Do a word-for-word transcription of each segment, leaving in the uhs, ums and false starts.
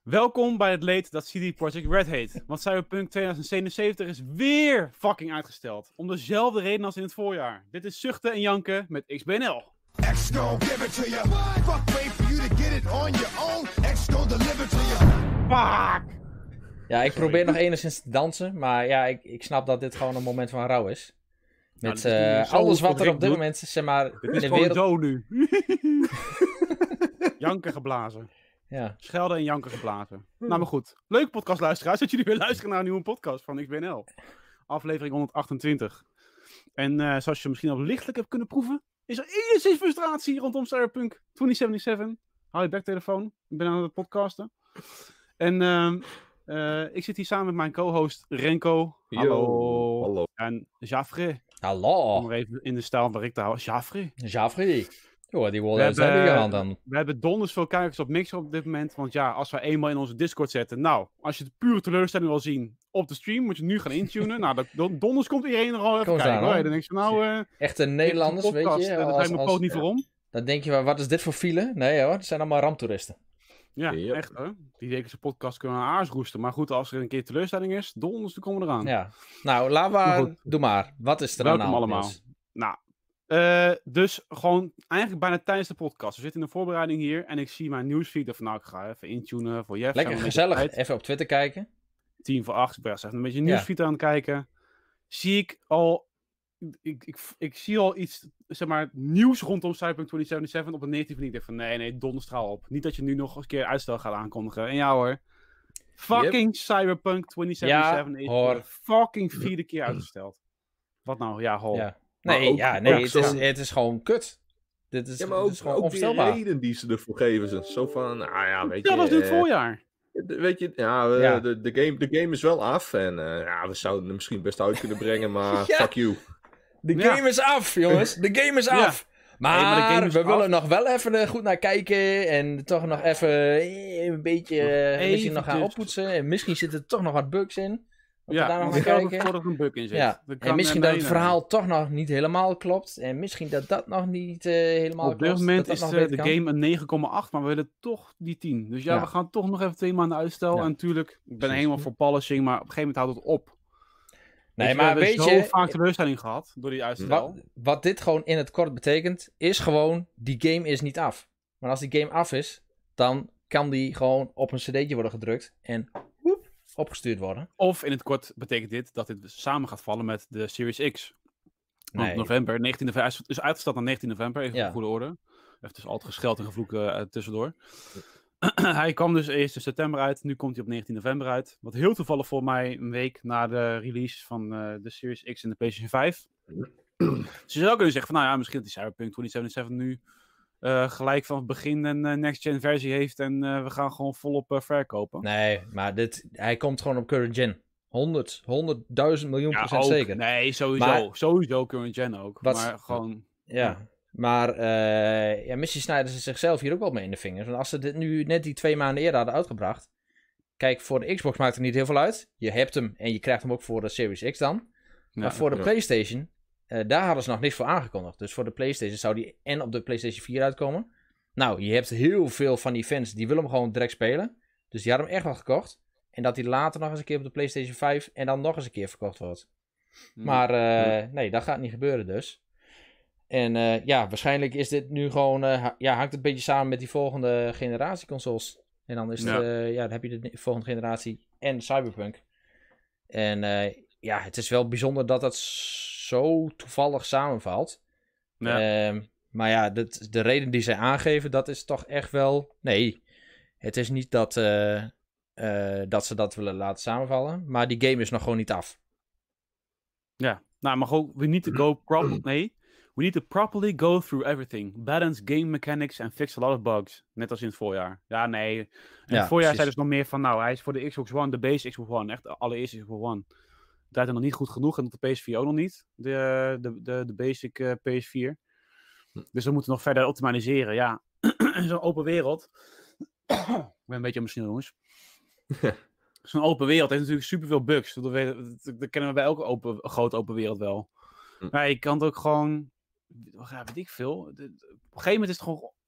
Welkom bij het leed dat C D Projekt Red heet. Want Cyberpunk tweeduizend zevenenzeventig is weer fucking uitgesteld. Om dezelfde reden als in het voorjaar. Dit is Zuchten en Janken met X B N L. X gon' give it to you. Fuck wait for you to get it on your own. X gon' deliver to you. Fuck! Ja, ik probeer nog enigszins te dansen. Maar ja, ik, ik snap dat dit gewoon een moment van rouw is. Met nou, uh, is alles wat er op dit doet. moment, zeg maar, Het is de gewoon wereld... dood nu. Janken geblazen. Ja. Schelden en janken geblazen. Hmm. Nou, maar goed. Leuke podcastluisteraars dat jullie weer luisteren naar een nieuwe podcast van X B N L. Aflevering honderdachtentwintig. En uh, zoals je misschien al lichtelijk hebt kunnen proeven, is er enigszins frustratie rondom Cyberpunk tweeduizend zevenenzeventig. Hou je backtelefoon. Ik ben aan het podcasten. En uh, uh, ik zit hier samen met mijn co-host Renko. Hallo. Yo, hallo. En Jaffrey. Hallo. Om er even in de stijl waar ik te houden. Jaffrey. Jaffrey. Oh, die wil we, hebben, hebben, dan. we hebben donders veel kijkers op Mixer op dit moment. Want ja, als we eenmaal in onze Discord zetten. Nou, als je de pure teleurstelling wil zien op de stream, moet je nu gaan intunen. Nou, dat, donders komt iedereen er al even Kom kijken. aan, hoor. Dan denk je nou... Uh, Echte Nederlanders, podcast, weet je. Daar draai ik mijn poot niet ja. voor om. Dan denk je, wat is dit voor file? Nee hoor, het zijn allemaal ramptoeristen. Ja, yep. echt hoor. Die wekelijkse podcast kunnen we aars roesten. Maar goed, als er een keer teleurstelling is, donders, dan komen we eraan. Ja. Nou, laat maar, doe maar. Wat is er Welkom aan allemaal. Nieuws? Nou, uh, dus gewoon eigenlijk bijna tijdens de podcast. We zitten in de voorbereiding hier en ik zie mijn nieuwsfeed ervan. Nou, ik ga even intunen voor Jeff. Lekker gezellig. Even op Twitter kijken. Tien voor acht. Ik ben even een beetje nieuwsfeed ja. aan het kijken. Zie ik al... Ik, ik, ik zie al iets, zeg maar, nieuws rondom Cyberpunk tweeduizend zevenenzeventig op een negatieve manier. Ik denk van, nee, nee, donderstraal op. Niet dat je nu nog eens een keer uitstel gaat aankondigen. En ja hoor, fucking yep. Cyberpunk tweeduizend zevenenzeventig ja, hoor. is fucking vierde keer uitgesteld. Wat nou? Ja, hoor. Ja. Nee, ook, ja, nee het, is, het is gewoon kut. Dit is, ja, maar ook, dit is gewoon ook onvoorstelbaar. die reden die ze ervoor geven. Ze. Zo van, nou ja, weet ja, je... dat was dit voorjaar. Weet je, ja, uh, ja. De, de, game, de game is wel af. En uh, ja, we zouden hem misschien best uit kunnen brengen, maar ja. fuck you. De game ja. is af, jongens. De game is af. Ja. Maar, hey, maar de game we af. willen nog wel even goed naar kijken. En toch nog even een beetje uh, misschien nog gaan oppoetsen. En misschien zitten er toch nog wat bugs in. Dat ja, we daar nog gaan kijken. Er een bug in zit. Ja. En misschien dat het verhaal toch nog niet helemaal klopt. En misschien dat dat nog niet uh, helemaal klopt. Op dit moment is de, de game een negen komma acht, maar we willen toch die tien. Dus ja, ja, we gaan toch nog even twee maanden uitstel. Ja. En natuurlijk, ik ben Precies. helemaal voor polishing, maar op een gegeven moment houdt het op. Nee, weet maar we weet je... We hebben zo vaak teleurstelling gehad door die uitstel. Wat, wat dit gewoon in het kort betekent, is gewoon, die game is niet af. Maar als die game af is, dan kan die gewoon op een cd'tje worden gedrukt en woep, opgestuurd worden. Of in het kort betekent dit dat dit samen gaat vallen met de Series X. Want Nee. november, negentien november, is uitgesteld naar negentien november, even Ja. voor goede orde. Heeft dus altijd gescheld en gevloekt uh, tussendoor. Hij kwam dus eerst in september uit, nu komt hij op negentien november uit. Wat heel toevallig voor mij een week na de release van uh, de Series X en de PlayStation vijf. Dus je zou kunnen zeggen van, nou ja, misschien dat die Cyberpunk tweeduizend zevenenzeventig nu uh, gelijk van het begin een uh, next-gen versie heeft en uh, we gaan gewoon volop uh, verkopen. Nee, maar dit, hij komt gewoon op current gen. honderd, honderdduizend miljoen ja, procent ook. zeker. Nee, sowieso. Maar, sowieso current gen ook. Wat, maar gewoon... Ja. ja. Maar uh, ja, misschien snijden ze zichzelf hier ook wel mee in de vingers. Want als ze dit nu net die twee maanden eerder hadden uitgebracht. Kijk, voor de Xbox maakt het niet heel veel uit. Je hebt hem en je krijgt hem ook voor de Series X dan. Ja, maar voor de ja. PlayStation, uh, daar hadden ze nog niks voor aangekondigd. Dus voor de PlayStation zou die en op de PlayStation vier uitkomen. Nou, je hebt heel veel van die fans die willen hem gewoon direct spelen. Dus die hadden hem echt wel gekocht. En dat hij later nog eens een keer op de PlayStation vijf en dan nog eens een keer verkocht wordt. Hmm. Maar uh, nee, dat gaat niet gebeuren dus. En uh, ja, waarschijnlijk is dit nu gewoon, uh, ja, hangt het een beetje samen met die volgende generatie consoles. En dan is het, ja. Uh, ja, dan heb je de volgende generatie en Cyberpunk. En uh, ja, het is wel bijzonder dat dat zo toevallig samenvalt. Ja. Uh, maar ja, de, de reden die zij aangeven, dat is toch echt wel, nee, het is niet dat, uh, uh, dat ze dat willen laten samenvallen, maar die game is nog gewoon niet af. Ja, nou, maar gewoon, we need to go properly, nee. We need to properly go through everything. Balance game mechanics and fix a lot of bugs. Net als in het voorjaar. Ja, nee. In ja, het voorjaar zei dus nog meer van, nou, hij is voor de Xbox One, de base Xbox One. Echt de allereerste Xbox One. Dat is nog niet goed genoeg en op de P S vier ook nog niet. De, de, de, de basic uh, P S vier. Dus we moeten nog verder optimaliseren. Ja, zo'n open wereld. Ik ben een beetje misschien jongens. Zo'n open wereld heeft natuurlijk superveel bugs. Dat, dat, dat kennen we bij elke open, grote open wereld wel. Maar je kan het ook gewoon... Ja, weet ik veel. Op een gegeven moment is het gewoon...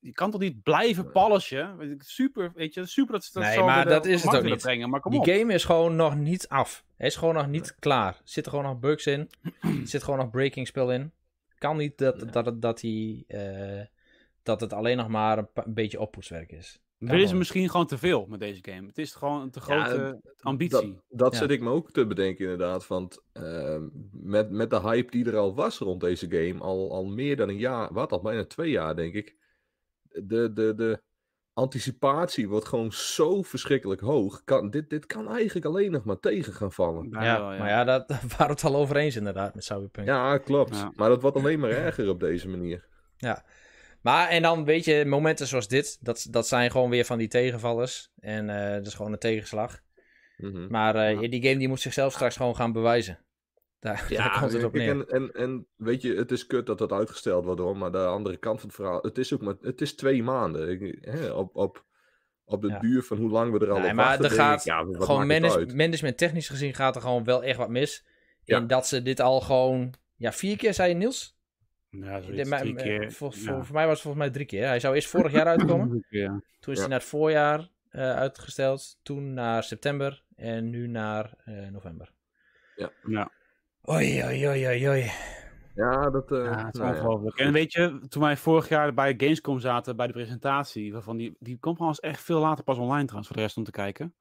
je kan toch niet blijven polishen? Super, weet je, super dat ze dat nee, zo maar de, dat is het ook niet. Brengen, maar kom die op. game is gewoon nog niet af. Hij is gewoon nog niet klaar. Er zitten gewoon nog bugs in. Er zit gewoon nog breaking spel in. Kan niet dat, ja. dat, dat, dat, die, uh, dat het alleen nog maar een, een beetje oppoetswerk is. Dit is misschien gewoon te veel met deze game. Het is gewoon een te grote ja, ambitie. Dat, dat ja. zit ik me ook te bedenken inderdaad. Want uh, met, met de hype die er al was rond deze game, al, al meer dan een jaar, wat al bijna twee jaar denk ik. De, de, de anticipatie wordt gewoon zo verschrikkelijk hoog. Kan, dit, dit kan eigenlijk alleen nog maar tegen gaan vallen. Ja, ja, ja. maar ja, daar waren we het al over eens inderdaad met Cyberpunk. Ja, klopt. Ja. Maar dat wordt alleen maar erger op deze manier. Ja. Maar, en dan weet je, momenten zoals dit, dat, dat zijn gewoon weer van die tegenvallers. En uh, dat is gewoon een tegenslag. Mm-hmm. Maar uh, ja. die game die moet zichzelf straks gewoon gaan bewijzen. Daar, ja, daar komt het op neer. En, en, en weet je, het is kut dat dat uitgesteld wordt hoor, maar de andere kant van het verhaal, het is ook maar, het is twee maanden. Ik, hè, op, op, op de ja. duur van hoe lang we er al nee, op maar wachten. er gaat, ik, ja, gewoon manage, management technisch gezien gaat er gewoon wel echt wat mis. Ja. En dat ze dit al gewoon, ja, vier keer zei je Niels? Ja, zoiets, de, drie keer. Voor, voor, ja. voor mij was het volgens mij drie keer. Hij zou eerst vorig jaar uitkomen. ja. Toen is ja. hij naar het voorjaar uh, uitgesteld. Toen naar september. En nu naar uh, november. Ja. ja. Oei, oei, oei, oei, oei. Ja, dat uh, ja, het is nou ongelooflijk. Ja. En weet je, toen wij vorig jaar bij Gamescom zaten, bij de presentatie, waarvan die, die komt gewoon echt veel later pas online trouwens, voor de rest om te kijken.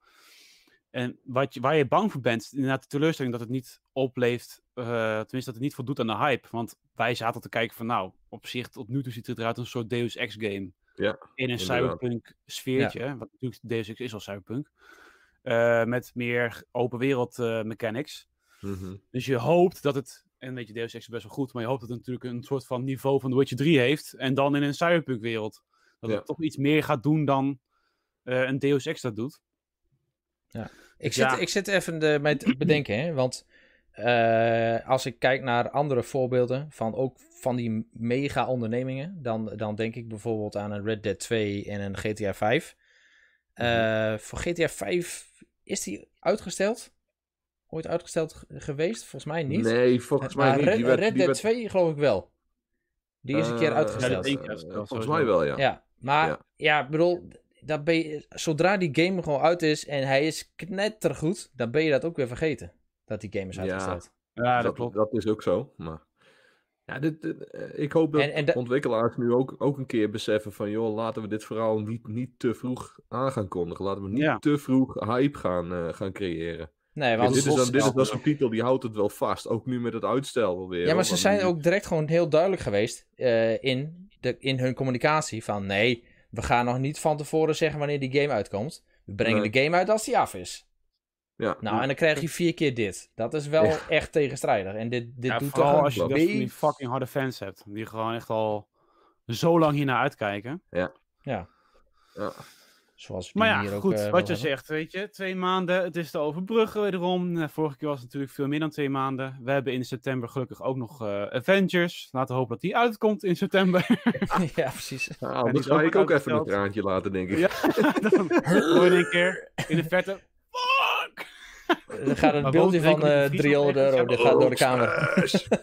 En wat je, waar je bang voor bent, inderdaad de teleurstelling dat het niet opleeft, uh, tenminste dat het niet voldoet aan de hype. Want wij zaten te kijken van nou, op zich tot nu toe ziet het eruit een soort Deus Ex game. Ja, in een cyberpunk sfeertje, ja. Wat natuurlijk Deus Ex is al cyberpunk. Uh, met meer open wereld uh, mechanics. Mm-hmm. Dus je hoopt dat het, en weet je, Deus Ex is best wel goed, maar je hoopt dat het natuurlijk een soort van niveau van The Witcher drie heeft. En dan in een cyberpunk wereld. Dat ja. het toch iets meer gaat doen dan uh, een Deus Ex dat doet. Ja. Ik zit, ja. ik zit even de, mij te bedenken, hè, want uh, als ik kijk naar andere voorbeelden van ook van die mega ondernemingen, dan, dan denk ik bijvoorbeeld aan een Red Dead twee en een G T A vijf. Uh, mm-hmm. Voor G T A vijf is die uitgesteld? Ooit uitgesteld g- geweest? Volgens mij niet. Nee, volgens mij maar niet. Red, die werd, Red die Dead werd... twee geloof ik wel. Die is een keer uitgesteld. Uh, ja, uh, uh, volgens mij wel, ja. Ja, maar ja, ja bedoel, dat ben je, zodra die game gewoon uit is en hij is knettergoed, dan ben je dat ook weer vergeten. Dat die game is uitgesteld. Ja, ja dat, dat klopt. Dat is ook zo, maar... Ja, dit, dit, uh, ik hoop dat en, en de... ontwikkelaars nu ook, ook een keer beseffen van... joh, laten we dit verhaal niet, niet te vroeg aan gaan kondigen. Laten we niet ja. te vroeg hype gaan, uh, gaan creëren. Nee, want dit is dan, dit is dan zo'n titel, die houdt het wel vast. Ook nu met het uitstel alweer. Ja, maar hoor, ze zijn nu... ook direct gewoon heel duidelijk geweest... Uh, in, de, in hun communicatie van... nee, we gaan nog niet van tevoren zeggen wanneer die game uitkomt. We brengen nee. de game uit als die af is. Ja. Nou, en dan krijg je vier keer dit. Dat is wel ja. echt tegenstrijdig. En dit, dit ja, doet vooral toch als je be- die fucking harde fans hebt. Die gewoon echt al zo lang hiernaar uitkijken. Ja. Ja. ja. Zoals maar ja, hier goed, ook, uh, wat je zegt, weet je. Twee maanden, het is te overbruggen wederom. Vorige keer was het natuurlijk veel meer dan twee maanden. We hebben in september gelukkig ook nog uh, Avengers. Laten we hopen dat die uitkomt in september. ja, precies. Nou, dat ga ik ook even een traantje laten, denk ik. Ja, dan hoor je een keer in de verte... Fuck! Er gaat een beeldje van uh, driehonderd euro, dat gaat door de kamer.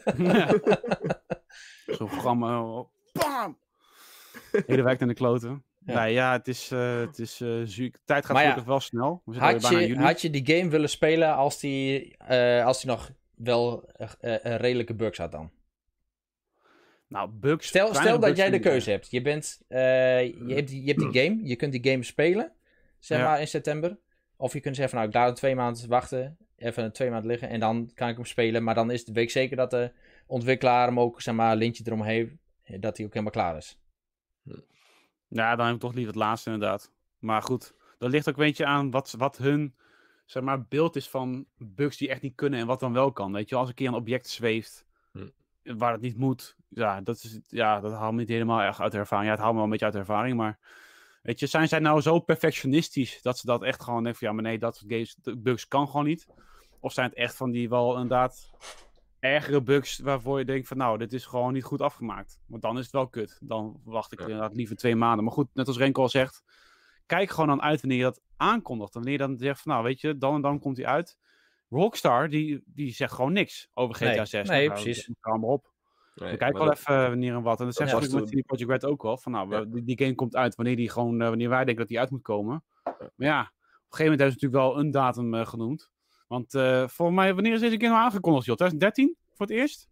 Zo'n programma. Bam! Hele wijk in de kloten. Ja, nee, ja het is, uh, het is uh, ziek. Tijd gaat gelukkig ja, wel snel. We had, je, had je die game willen spelen als die, uh, als die nog wel uh, uh, redelijke bugs had dan? Nou, bugs... Stel, stel dat jij de keuze hebt. Je, bent, uh, je, hebt die, je hebt die game. Je kunt die game spelen. Zeg ja. maar in september. Of je kunt zeggen van nou, ik laat twee maanden wachten. Even twee maanden liggen. En dan kan ik hem spelen. Maar dan is het week zeker dat de ontwikkelaar hem ook, zeg maar, een lintje eromheen. Dat hij ook helemaal klaar is. Ja, dan heb ik toch liever het laatste inderdaad. Maar goed, dat ligt ook een beetje aan wat, wat hun, zeg maar, beeld is van bugs die echt niet kunnen en wat dan wel kan. Weet je, als een keer een object zweeft hm. waar het niet moet, ja, dat, is, ja, dat haalt me niet helemaal echt uit de ervaring. Ja, het haalt me wel een beetje uit de ervaring, maar weet je, zijn zij nou zo perfectionistisch dat ze dat echt gewoon denken van ja, maar nee, dat soort games, bugs kan gewoon niet. Of zijn het echt van die wel inderdaad ergere bugs waarvoor je denkt van nou, dit is gewoon niet goed afgemaakt. Want dan is het wel kut. Dan wacht ik ja. inderdaad liever twee maanden. Maar goed, net als Renko al zegt, kijk gewoon dan uit wanneer je dat aankondigt. Wanneer je dan zegt van nou, weet je, dan en dan komt hij uit. Rockstar, die, die zegt gewoon niks over G T A nee, zes. Nee, nou, precies. Ga maar op. Nee, we kijken wel dat... even wanneer en wat. En dat zeggen ze ja. met C D Projekt Red ook wel. Van, nou, ja. die, die game komt uit wanneer, die gewoon, uh, wanneer wij denken dat die uit moet komen. Ja. Maar ja, op een gegeven moment hebben ze natuurlijk wel een datum uh, genoemd. Want uh, volgens mij, wanneer is deze game nou aangekondigd, joh? twintig dertien voor het eerst?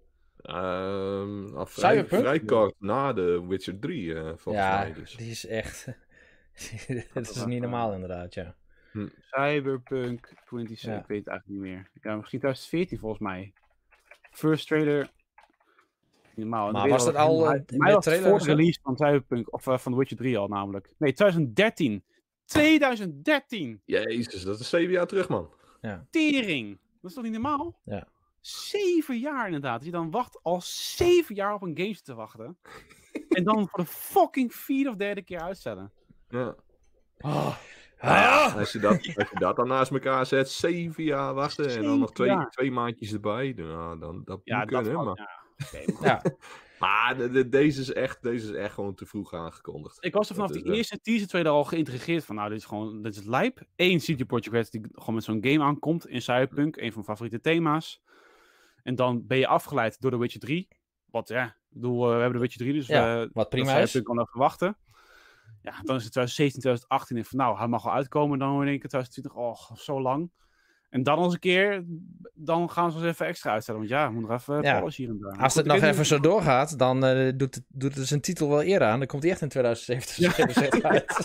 Um, al vrij, vrij kort na de Witcher drie, uh, volgens ja, mij. Dus. Die is echt... dat is niet normaal, inderdaad, ja. Hm. Cyberpunk twintig, ja. Ik weet het eigenlijk niet meer. Ja, misschien twintig veertien volgens mij. First trailer. Normaal. Maar was dat al uh, mij was het voor de release van Cyberpunk of uh, van The Witcher drie al namelijk. Nee, twintig dertien. twintig dertien. Jezus, dat is zeven jaar terug, man. Ja. Tering. Dat is toch niet normaal? Ja. Zeven jaar inderdaad. Je dan wacht al zeven jaar op een game te wachten. En dan voor de fucking vierde of derde keer uitstellen. Ja. Oh. Ah, als, je dat, als je dat dan naast elkaar zet, zeven jaar wachten zeven en dan nog twee, twee maandjes erbij, nou, dan dat ja, moet kunnen. Dat maar ja. Okay, maar, ja. maar de, de, deze, is echt, deze is echt gewoon te vroeg aangekondigd. Ik was er vanaf de eerste uh... teaser trailer al geïntegreerd van, nou, dit is gewoon, dit is het lijp. Eén C D Projekt Red die gewoon met zo'n game aankomt in Cyberpunk, een van mijn favoriete thema's. En dan ben je afgeleid door The Witcher drie. Wat, ja, ik bedoel, uh, we hebben The Witcher drie, dus ja, uh, wat prima dat is. Cyberpunk kan even wachten. Ja, dan is het twintig zeventien, twintig achttien en van nou, hij mag al uitkomen. Dan in één keer twintig twintig, oh, zo lang. En dan eens een keer, dan gaan ze eens even extra uitstellen. Want ja, we moeten nog even ja. polish hier en daar. Als het nog even zo doorgaat, dan uh, doet, het, doet het zijn titel wel eer aan. Dan komt hij echt in twintig zeventig ja. uit.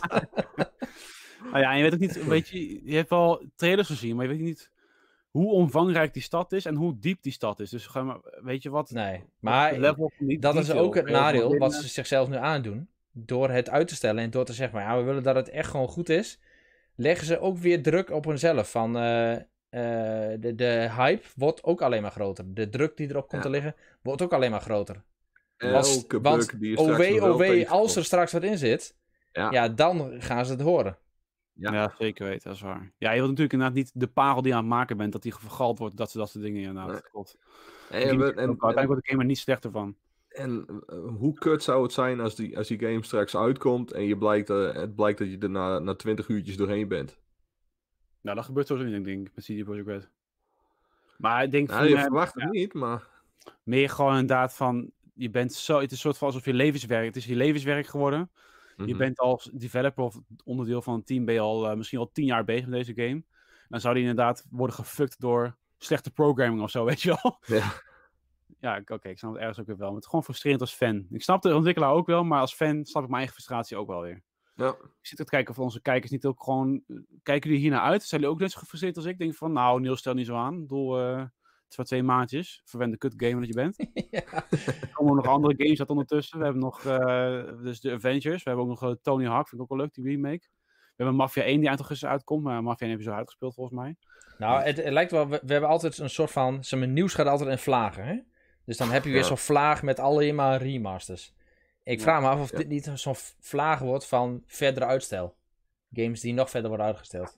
Nou ja, en je weet ook niet, weet je, je hebt wel trailers gezien, maar je weet niet hoe omvangrijk die stad is en hoe diep die stad is. Dus maar, weet je wat? Nee, maar level niet dat is ook het nadeel wat ze zichzelf nu aandoen. Door het uit te stellen en door te zeggen, maar ja, we willen dat het echt gewoon goed is, leggen ze ook weer druk op hunzelf. Van, uh, uh, de, de hype wordt ook alleen maar groter. De druk die erop komt ja. te liggen, wordt ook alleen maar groter. Als, Elke want bug die je O W, O W, als er straks wat in zit, ja. ja, dan gaan ze het horen. Ja. ja, zeker weten, dat is waar. Ja, je wilt natuurlijk inderdaad niet de parel die je aan het maken bent, dat die vergald wordt, dat ze dat soort dingen inderdaad. Nee. God. En, en, en, uiteindelijk wordt de game er niet slechter van. En uh, hoe kut zou het zijn als die, als die game straks uitkomt en je blijkt, uh, het blijkt dat je er na, na twintig uurtjes doorheen bent? Nou, dat gebeurt sowieso niet, denk ik, met C D Projekt Red. Maar ik denk... Nou, van, je uh, verwacht het ja, niet, maar... Meer gewoon inderdaad van, je bent zo... Het is een soort van alsof je levenswerk... Het is je levenswerk geworden. Mm-hmm. Je bent als developer of onderdeel van het team ben je al uh, misschien al tien jaar bezig met deze game. Dan zou die inderdaad worden gefukt door slechte programming of zo, weet je wel? Ja. Ja, oké, okay, ik snap het ergens ook weer wel. Maar het is gewoon frustrerend als fan. Ik snap de ontwikkelaar ook wel, maar als fan snap ik mijn eigen frustratie ook wel weer. Ja. Ik zit te kijken of onze kijkers niet ook gewoon... Kijken jullie hier naar uit? Zijn jullie ook net zo gefrustreerd als ik? Denk van, nou, Niels, stel niet zo aan. Ik bedoel, uh, het is maar twee maandjes. Verwende kut gamer dat je bent. Ja. Er komen nog andere games uit ondertussen. We hebben nog uh, dus de Avengers. We hebben ook nog uh, Tony Hawk, vind ik ook wel leuk, die remake. We hebben Mafia één die eind augustus uitkomt, maar Mafia één heb je zo uitgespeeld volgens mij. Nou, het, het lijkt wel... We, we hebben altijd een soort van... Zeg, nieuws gaat altijd in vlagen, hè? Dus dan heb je weer ja. zo'n vlaag met alleen maar remasters. Ik vraag me af of ja. dit niet zo'n vlaag wordt van verdere uitstel. Games die nog verder worden uitgesteld.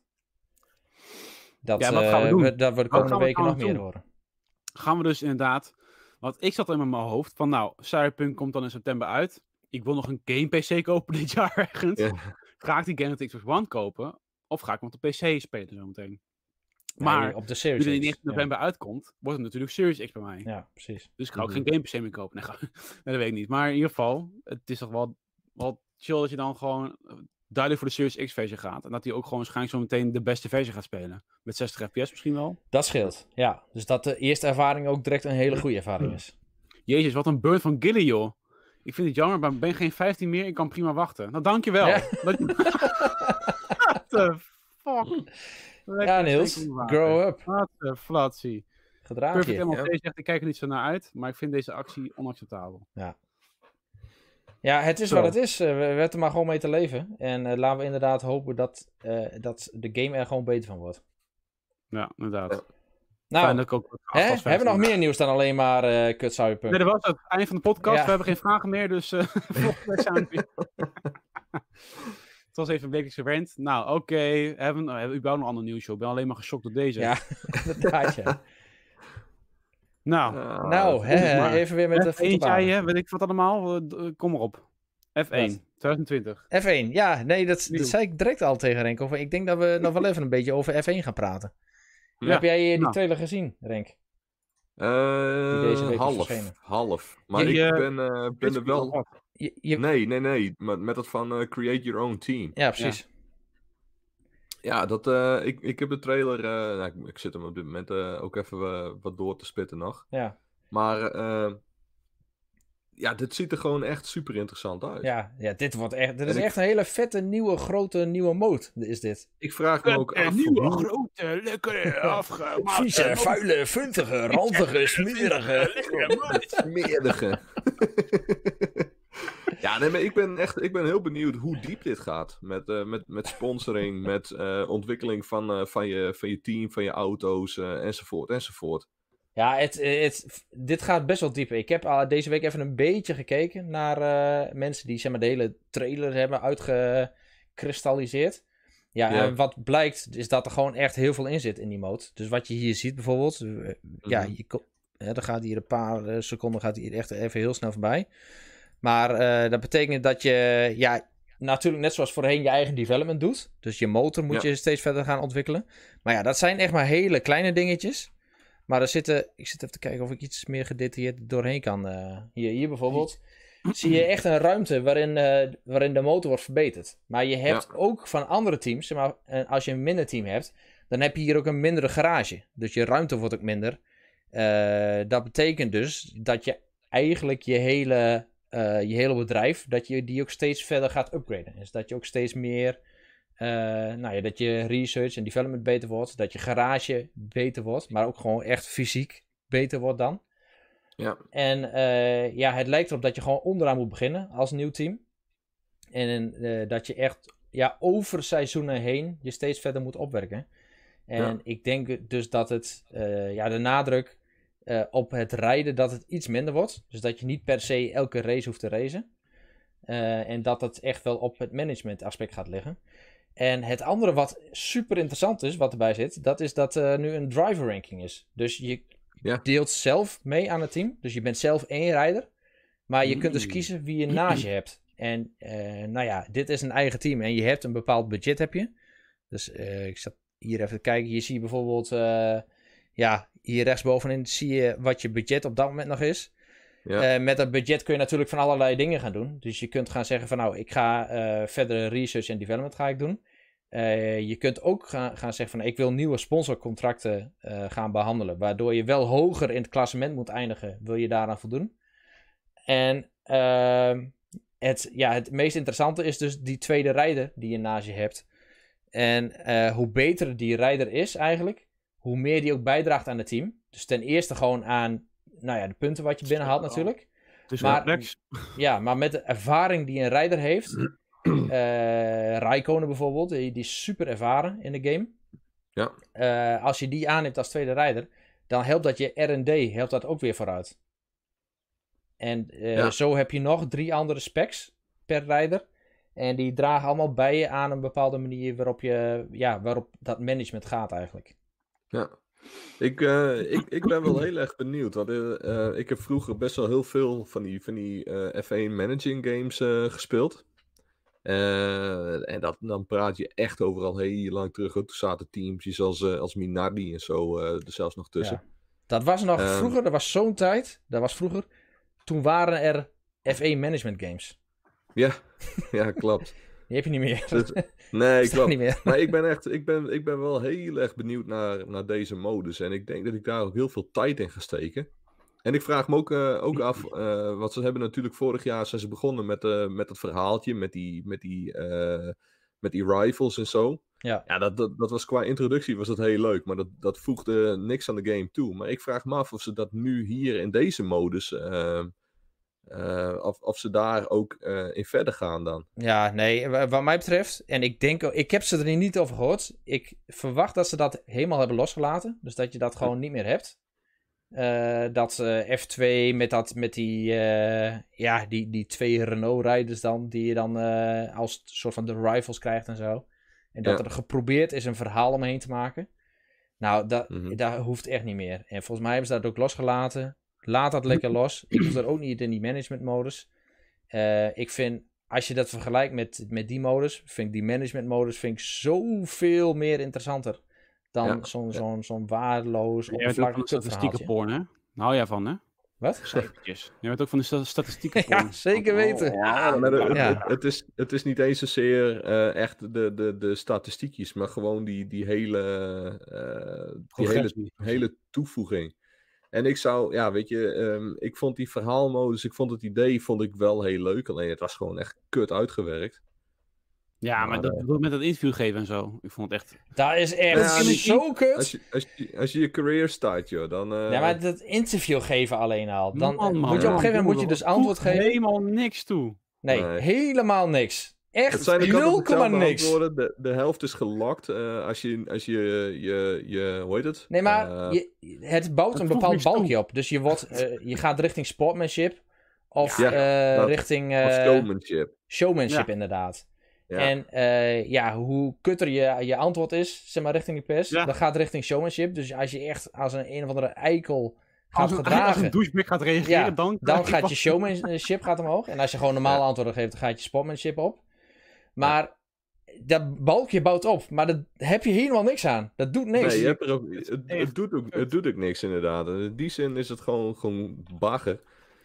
Dat, ja, uh, gaan we, doen? We, dat we de komende we, weken we nog meer doen? horen. Gaan we dus inderdaad... Want ik zat in mijn hoofd van nou, Cyberpunk komt dan in september uit. Ik wil nog een game P C kopen dit jaar ergens. Ja. Ga ik die game op de Xbox One kopen? Of ga ik hem op de P C spelen zometeen? Maar nee, op de Series nu die negentien november ja. uitkomt, wordt het natuurlijk Series X bij mij. Ja, precies. Dus ik ga ook mm-hmm. geen game P C meer kopen. Nee, nee, dat weet ik niet. Maar in ieder geval, het is toch wel, wel chill dat je dan gewoon duidelijk voor de Series X versie gaat. En dat hij ook gewoon waarschijnlijk zo meteen de beste versie gaat spelen. Met zestig F P S misschien wel. Dat scheelt, ja. Dus dat de eerste ervaring ook direct een hele goede ervaring is. Jezus, wat een burn van Gilly, joh. Ik vind het jammer, maar ik ben geen vijftien meer. Ik kan prima wachten. Nou, dankjewel. Ja. Dat je... What the fuck? Lekker ja, Niels. Grow up. Wat een flatsie. Gedraag je. Perfect M L T ja. zegt, ik kijk er niet zo naar uit, maar ik vind deze actie onacceptabel. Ja. Ja, het is zo. Wat het is. Uh, we hebben er maar gewoon mee te leven. En uh, laten we inderdaad hopen dat, uh, dat de game er gewoon beter van wordt. Ja, inderdaad. Ja. Nou, Fijn dat ik ook hè? Hebben we nog meer nieuws dan alleen maar uh, kut Cyberpunk? Nee, dat was het einde van de podcast. Ja. We hebben geen vragen meer, dus uh, volgende week zijn we weer. Het was even een wekelijkse rant. Nou, oké. Okay. Hebben we hebben überhaupt nog een ander nieuws? Ik ben alleen maar geschokt door deze. Ja, inderdaad, ja. Nou, uh, nou hè, even weer met de voetbal. Eentje, weet ik wat allemaal. Uh, kom maar op. F één, twintig twintig. F één, ja. Nee, dat, dat zei ik direct al tegen Renko. Ik denk dat we nog wel even een beetje over F één gaan praten. Ja. Heb jij die nou. trailer gezien, Renk? Uh, die deze week half, is half. Maar je, ik ben, uh, ben er wel... Je, je... Nee, nee, nee. Met, met dat van uh, Create Your Own Team. Ja, precies. Ja, ja dat, uh, ik, ik heb de trailer... Uh, nou, ik, ik zit hem op dit moment uh, ook even uh, wat door te spitten nog. Ja. Maar... Uh, ja, dit ziet er gewoon echt super interessant uit. Ja, ja dit wordt echt... Dit is en echt ik... een hele vette, nieuwe, grote, nieuwe mode, is dit. Ik vraag me ook een af... nieuwe, hoe... grote, lekkere, afgemaakte... Vieze, vuile, funtige, rantige, smerige... Smerige. Ja, nee, maar ik ben echt ik ben heel benieuwd hoe diep dit gaat. Met, uh, met, met sponsoring, met uh, ontwikkeling van, uh, van, je, van je team, van je auto's, uh, enzovoort, enzovoort. Ja, het, het, dit gaat best wel diep. Ik heb uh, deze week even een beetje gekeken naar uh, mensen die zeg maar, de hele trailer hebben uitgekristalliseerd. Ja, ja, en wat blijkt is dat er gewoon echt heel veel in zit in die mode. Dus wat je hier ziet bijvoorbeeld, uh, mm-hmm. ja, je, uh, er gaat hier een paar uh, seconden gaat hier echt even heel snel voorbij. Maar uh, dat betekent dat je, ja, natuurlijk net zoals voorheen je eigen development doet. Dus je motor moet ja. je steeds verder gaan ontwikkelen. Maar ja, dat zijn echt maar hele kleine dingetjes. Maar er zitten, ik zit even te kijken of ik iets meer gedetailleerd doorheen kan. Uh, hier, hier bijvoorbeeld zie je echt een ruimte waarin, uh, waarin de motor wordt verbeterd. Maar je hebt ja. ook van andere teams, zeg maar, als je een minder team hebt, dan heb je hier ook een mindere garage. Dus je ruimte wordt ook minder. Uh, dat betekent dus dat je eigenlijk je hele, uh, je hele bedrijf, dat je die ook steeds verder gaat upgraden. Dus dat je ook steeds meer... Uh, nou ja, dat je research en development beter wordt. Dat je garage beter wordt. Maar ook gewoon echt fysiek beter wordt dan. Ja. En uh, ja, het lijkt erop dat je gewoon onderaan moet beginnen als nieuw team. En uh, dat je echt ja, over seizoenen heen je steeds verder moet opwerken. En ja. ik denk dus dat het uh, ja, de nadruk uh, op het rijden dat het iets minder wordt. Dus dat je niet per se elke race hoeft te racen. Uh, en dat het echt wel op het management aspect gaat liggen. En het andere wat super interessant is, wat erbij zit, dat is dat er uh, nu een driver ranking is. Dus je ja. deelt zelf mee aan het team. Dus je bent zelf één rijder. Maar je kunt dus kiezen wie je naast je hebt. En uh, nou ja, dit is een eigen team en je hebt een bepaald budget heb je. Dus uh, ik zat hier even te kijken. Hier zie je bijvoorbeeld, uh, ja, hier rechtsbovenin zie je wat je budget op dat moment nog is. Ja. Uh, met dat budget kun je natuurlijk van allerlei dingen gaan doen. Dus je kunt gaan zeggen van nou, ik ga uh, verdere research en development ga ik doen. Uh, je kunt ook gaan, gaan zeggen van ik wil nieuwe sponsorcontracten uh, gaan behandelen. Waardoor je wel hoger in het klassement moet eindigen. Wil je daaraan voldoen? En uh, het, ja, het meest interessante is dus die tweede rijder die je naast je hebt. En uh, hoe beter die rijder is eigenlijk, hoe meer die ook bijdraagt aan het team. Dus ten eerste gewoon aan nou ja, de punten wat je binnenhaalt natuurlijk. Dus maar, ja, maar met de ervaring die een rijder heeft. uh, Raikkonen bijvoorbeeld, die, die is super ervaren in de game. Ja. Uh, als je die aanneemt als tweede rijder, dan helpt dat je R en D helpt dat ook weer vooruit. En uh, ja. zo heb je nog drie andere specs per rijder. En die dragen allemaal bij je aan een bepaalde manier waarop, je, ja, waarop dat management gaat eigenlijk. Ja. Ik, uh, ik, ik ben wel heel erg benieuwd. Want, uh, ik heb vroeger best wel heel veel van die, van die uh, F één managing games uh, gespeeld. Uh, en dat, dan praat je echt overal heel lang terug. Toen zaten teams als, uh, als Minardi en zo uh, er zelfs nog tussen. Ja. Dat was nog um, vroeger, dat was zo'n tijd. Dat was vroeger. Toen waren er F één management games. Ja, ja klopt. Die heb je niet meer. Dus, nee, klopt. Niet meer. Maar ik ben echt, ik ben, ik ben wel heel erg benieuwd naar, naar deze modus. En ik denk dat ik daar ook heel veel tijd in ga steken. En ik vraag me ook, uh, ook af, uh, want ze hebben natuurlijk vorig jaar zijn ze begonnen met, uh, met het verhaaltje, met die, met die, uh, met die rifles en zo. Ja, ja dat, dat, dat was qua introductie was dat heel leuk, maar dat, dat voegde niks aan de game toe. Maar ik vraag me af of ze dat nu hier in deze modus... Uh, Uh, of, of ze daar ook uh, in verder gaan dan. Ja, nee, wat mij betreft, en ik denk, ik heb ze er niet over gehoord. Ik verwacht dat ze dat helemaal hebben losgelaten. Dus dat je dat gewoon niet meer hebt. Uh, dat uh, F twee met, dat, met die, uh, ja, die, die twee Renault-rijders dan, die je dan uh, als soort van de rifles krijgt en zo. En dat ja. er geprobeerd is een verhaal omheen te maken. Nou, dat, mm-hmm. dat hoeft echt niet meer. En volgens mij hebben ze dat ook losgelaten. Laat dat lekker los. Ik hoef er ook niet in die management modus. Uh, ik vind, als je dat vergelijkt met, met die modus, vind ik die management modus vind ik zoveel meer interessanter dan ja, zo'n, ja. zo'n, zo'n waardeloos, oppervlakkelijk verhaaltje. Porn, hè? Nou jij van, hè? Wat? Cijfertjes. Je bent ook van de statistieken. Ja, zeker weten. Oh, ja, maar de, ja. Het, het, is, het is niet eens zozeer uh, echt de, de, de statistiekjes, maar gewoon die, die hele, uh, die hele, hele toevoeging. En ik zou, ja, weet je, um, ik vond die verhaalmodus, ik vond het idee vond ik wel heel leuk, alleen het was gewoon echt kut uitgewerkt. Ja, maar, maar dat uh, met dat interview geven en zo. Ik vond het echt... Dat is echt ja, zo kut. Als je, als, je, als je je career start, joh, dan... Uh... Ja, maar dat interview geven alleen al. Dan man, man, moet je op een gegeven moment moet je dus antwoord geven. Helemaal niks toe. Nee, nee. helemaal niks. Echt nul komma niks. De, de helft is gelokt uh, als je, als je, je, je, hoe heet het? Nee, maar uh, je, het bouwt het een bepaald balkje op. Dus je, wordt, uh, je gaat richting sportsmanship. Of ja, uh, dat, richting... Uh, of showmanship. Showmanship, ja. inderdaad. Ja. En uh, ja, hoe kutter je, je antwoord is, zeg maar, richting de pers, ja. dan gaat het richting showmanship. Dus als je echt als een een of andere eikel gaat als een, gedragen... Als een douchebag gaat reageren, ja, dan... Dan gaat je, je showmanship gaat omhoog. En als je gewoon normale ja. antwoorden geeft, dan gaat je sportsmanship op. Maar ja. dat balkje bouwt op. Maar daar heb je helemaal niks aan. Dat doet niks. Nee, je hebt er ook, het, het, doet ook, het doet ook niks inderdaad. In die zin is het gewoon, gewoon bagger.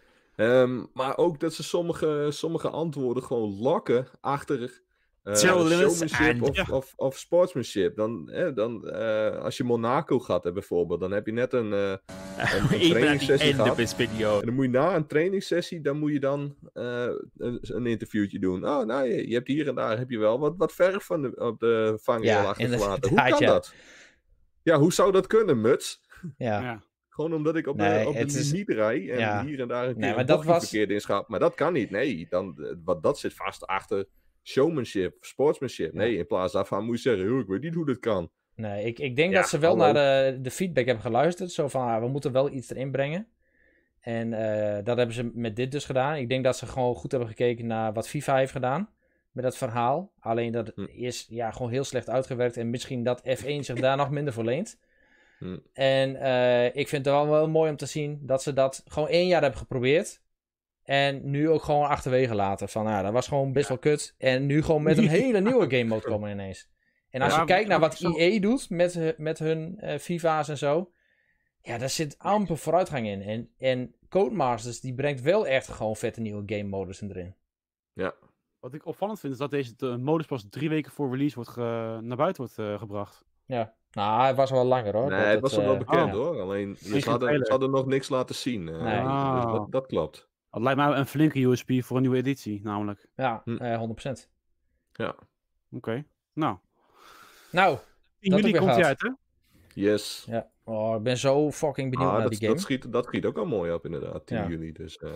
Um, maar ook dat ze sommige, sommige antwoorden gewoon lokken achter uh, showmanship of, ja. of, of sportsmanship. Dan, eh, dan uh, als je Monaco gaat hè, bijvoorbeeld, dan heb je net een, uh, een, een trainingssessie gehad. En dan moet je na een trainingssessie, dan moet je dan uh, een, een interviewtje doen. Oh, nou, je, je hebt hier en daar heb je wel wat, wat verf van de, op de vangrail ja, achtergelaten. Hoe kan ja. dat? Ja, hoe zou dat kunnen, muts? Ja. ja. Gewoon omdat ik op de, nee, op de is... niet rij en ja. hier en daar een keer nee, een bochtje was... verkeerd inschap. Maar dat kan niet. Nee, dan, wat, dat zit vast achter showmanship, sportsmanship. Nee, ja. in plaats daarvan moet je zeggen, ik weet niet hoe dit kan. Nee, ik, ik denk ja, dat ze wel hallo. naar de, de feedback hebben geluisterd. Zo van, ah, we moeten wel iets erin brengen. En uh, dat hebben ze met dit dus gedaan. Ik denk dat ze gewoon goed hebben gekeken naar wat FIFA heeft gedaan. Met dat verhaal. Alleen dat hm. is ja, gewoon heel slecht uitgewerkt. En misschien dat F één zich daar nog minder voor leent. Hmm. En uh, ik vind het wel, wel mooi om te zien dat ze dat gewoon één jaar hebben geprobeerd. En nu ook gewoon achterwege laten. Van nou, dat was gewoon best wel kut. En nu gewoon met een hele nieuwe game mode komen ineens. En als ja, je kijkt naar wat E A doet met, met hun uh, FIFA's en zo. Ja, daar zit amper vooruitgang in. En, en Codemasters die brengt wel echt gewoon vette nieuwe game modus erin. Ja. Wat ik opvallend vind is dat deze de modus pas drie weken voor release wordt ge, naar buiten wordt uh, gebracht. Ja. Nou, het was wel langer hoor. Nee, het was wel uh, bekend oh. hoor. Alleen, ze hadden, hadden nog niks laten zien. Uh, nee. oh. dus dat, dat klopt. Dat lijkt mij een flinke U S P voor een nieuwe editie, namelijk. Ja, hm. uh, honderd procent. Ja. Oké. Okay. Nou. Nou, in juli komt hij uit, hè? Yes. Ja. Oh, ik ben zo fucking benieuwd ah, naar dat, die game. Dat schiet, dat schiet ook al mooi op, inderdaad. tien ja. juli, dus... Uh...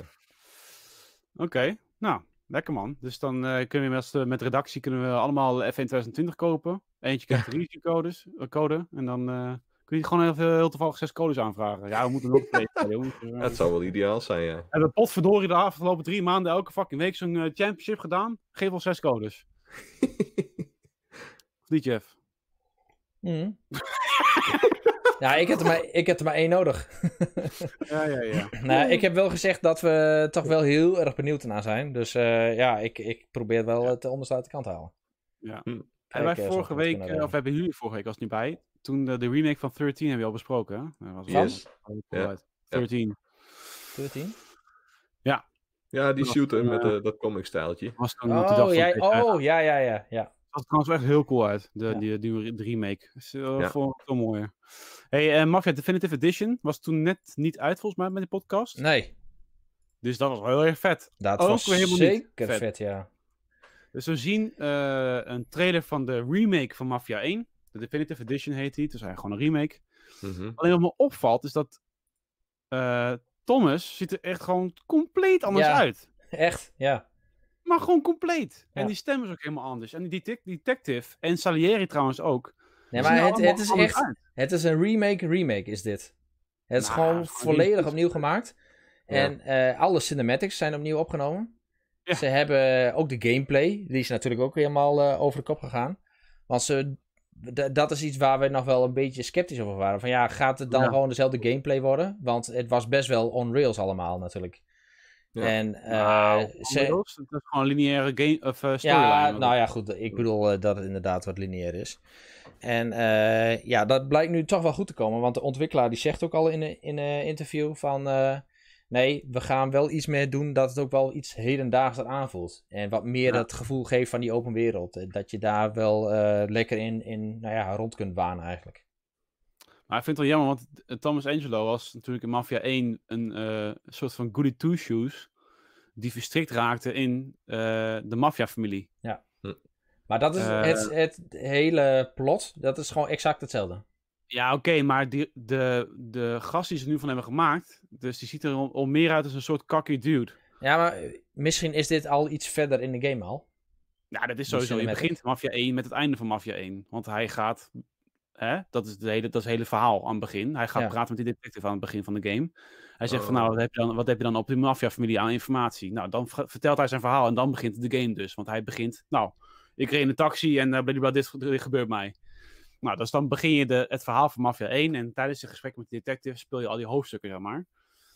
Oké. Okay. Nou, lekker man. Dus dan uh, kunnen we met, uh, met redactie kunnen we allemaal F één twintig twintig kopen. Eentje krijgt de review-codes, uh, code. En dan uh, kun je gewoon even heel toevallig zes codes aanvragen. Ja, we moeten nog twee. uh, Het zou wel ideaal zijn, ja. We hebben potverdorie de afgelopen drie maanden elke fucking week zo'n uh, championship gedaan. Geef ons zes codes. Of niet, Jeff? Mm. Ja, ik heb, er maar, ik heb er maar één nodig. ja, ja, ja. Nou, ik heb wel gezegd dat we toch wel heel erg benieuwd naar zijn. Dus uh, ja, ik, ik probeer wel ja. het onderste uit de kant te halen. Ja. Hm. En wij vorige week, uh, of hebben jullie vorige week als het niet bij, toen de, de remake van dertien hebben we al besproken. Hè? Dat was yes. Cool ja. dertien. dertien? Ja. Ja, die shooter uh, met uh, dat comic-stijltje. Oh, jij, oh ja, ja, ja, ja. Dat kwam echt heel cool uit, de, ja. die, die, die remake. Dus, uh, ja. Vond ik veel mooier. Hey, uh, Mafia Definitive Edition was toen net niet uit volgens mij met de podcast. Nee. Dus dat was wel heel erg vet. Dat Ook was zeker vet. vet, ja. Dus we zien uh, een trailer van de remake van Mafia één. De Definitive Edition heet die, dus eigenlijk gewoon een remake. Mm-hmm. Alleen wat me opvalt is dat uh, Thomas ziet er echt gewoon compleet anders ja, uit. Echt, ja. Maar gewoon compleet. Ja. En die stem is ook helemaal anders. En die, die detective, en Salieri trouwens ook. Nee, maar het, het is echt, uit. Het is een remake remake is dit. Het is nou, gewoon volledig niet... opnieuw gemaakt. Ja. En uh, alle cinematics zijn opnieuw opgenomen. Ja. Ze hebben ook de gameplay, die is natuurlijk ook helemaal uh, over de kop gegaan. Want ze, d- dat is iets waar we nog wel een beetje sceptisch over waren. Van ja, gaat het dan ja. gewoon dezelfde gameplay worden? Want het was best wel on rails allemaal natuurlijk. Ja. En uh, nou, ze... Het is gewoon een lineaire game of uh, storyline. Ja, nou ja, goed. Ik bedoel uh, dat het inderdaad wat lineair is. En uh, ja, dat blijkt nu toch wel goed te komen. Want de ontwikkelaar die zegt ook al in een in een interview van... Uh, nee, we gaan wel iets meer doen dat het ook wel iets hedendaags aanvoelt. En wat meer ja. het gevoel geeft van die open wereld. Dat je daar wel uh, lekker in, in nou ja, rond kunt banen eigenlijk. Maar ik vind het wel jammer, want Thomas Angelo was natuurlijk in Mafia één een uh, soort van goody two-shoes die verstrikt raakte in uh, de Mafia-familie. Ja, hm. maar dat is uh, het, het hele plot, dat is gewoon exact hetzelfde. Ja, oké, okay, maar die, de, de gast die ze nu van hebben gemaakt, dus die ziet er al, al meer uit als een soort cocky dude. Ja, maar misschien is dit al iets verder in de game al. Ja, dat is sowieso. Je begint Mafia één met het einde van Mafia één, want hij gaat... Hè? Dat is het hele, dat is het hele verhaal aan het begin. Hij gaat ja. praten met die detective aan het begin van de game. Hij zegt oh. van, nou, wat heb, je dan, wat heb je dan op die Mafia-familie aan informatie? Nou, dan v- vertelt hij zijn verhaal en dan begint de game dus. Want hij begint, nou, ik reed in een taxi en uh, blablabla, dit, dit gebeurt mij. Nou, dus dan begin je de, het verhaal van Mafia één en tijdens het gesprek met de detective speel je al die hoofdstukken, zeg maar.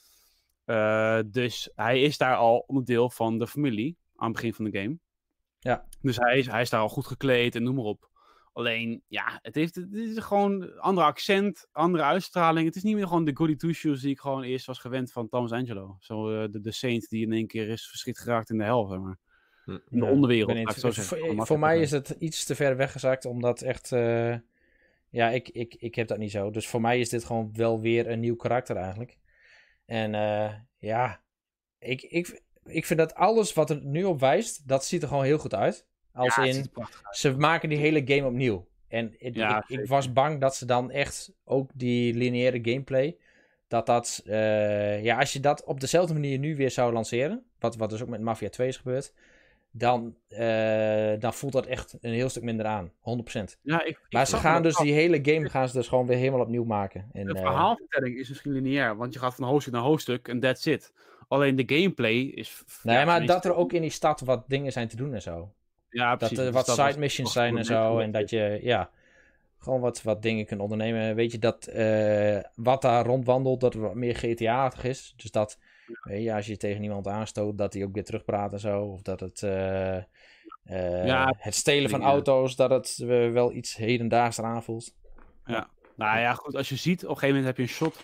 Uh, dus hij is daar al onderdeel van de familie aan het begin van de game. Ja. Dus hij is, hij is daar al goed gekleed en noem maar op. Alleen, ja, het, heeft, het is gewoon een ander accent, andere uitstraling. Het is niet meer gewoon de goody two-shoes die ik gewoon eerst was gewend van Thomas Angelo. Zo uh, de, de saint die in één keer is verschrikt geraakt in de hel, zeg maar. In de ja, onderwereld. Niet, zo voor voor mij is het iets te ver weggezakt, omdat echt... Uh, ja, ik, ik, ik heb dat niet zo. Dus voor mij is dit gewoon wel weer een nieuw karakter eigenlijk. En uh, ja, ik, ik, ik vind dat alles wat er nu op wijst, dat ziet er gewoon heel goed uit. Als ja, in, ze maken die hele game opnieuw. En het, ja, ik, ik was bang dat ze dan echt ook die lineaire gameplay... Dat dat... Uh, ja, als je dat op dezelfde manier nu weer zou lanceren... Wat, wat dus ook met Mafia twee is gebeurd... Dan, uh, dan voelt dat echt een heel stuk minder aan. honderd procent. Ja, ik, ik maar ze gaan dus af. Die hele game gaan ze dus gewoon weer helemaal opnieuw maken. En, de uh, verhaalvertelling is misschien lineair. Want je gaat van hoofdstuk naar hoofdstuk en that's it. Alleen de gameplay is... Nee, ja, maar dat er ook in die stad wat dingen zijn te doen en zo. Ja, precies. Dat er wat side missions zijn en zo. En dat je, ja... Gewoon wat, wat dingen kunt ondernemen. Weet je, dat uh, wat daar rondwandelt, dat er wat meer G T A-achtig is. Dus dat... Ja, als je tegen iemand aanstoot, dat hij ook weer terugpraat en zo. Of dat het... Uh, uh, ja, het stelen van auto's, dat het uh, wel iets hedendaags eraan voelt. Ja, nou ja, goed. Als je ziet, op een gegeven moment heb je een shot...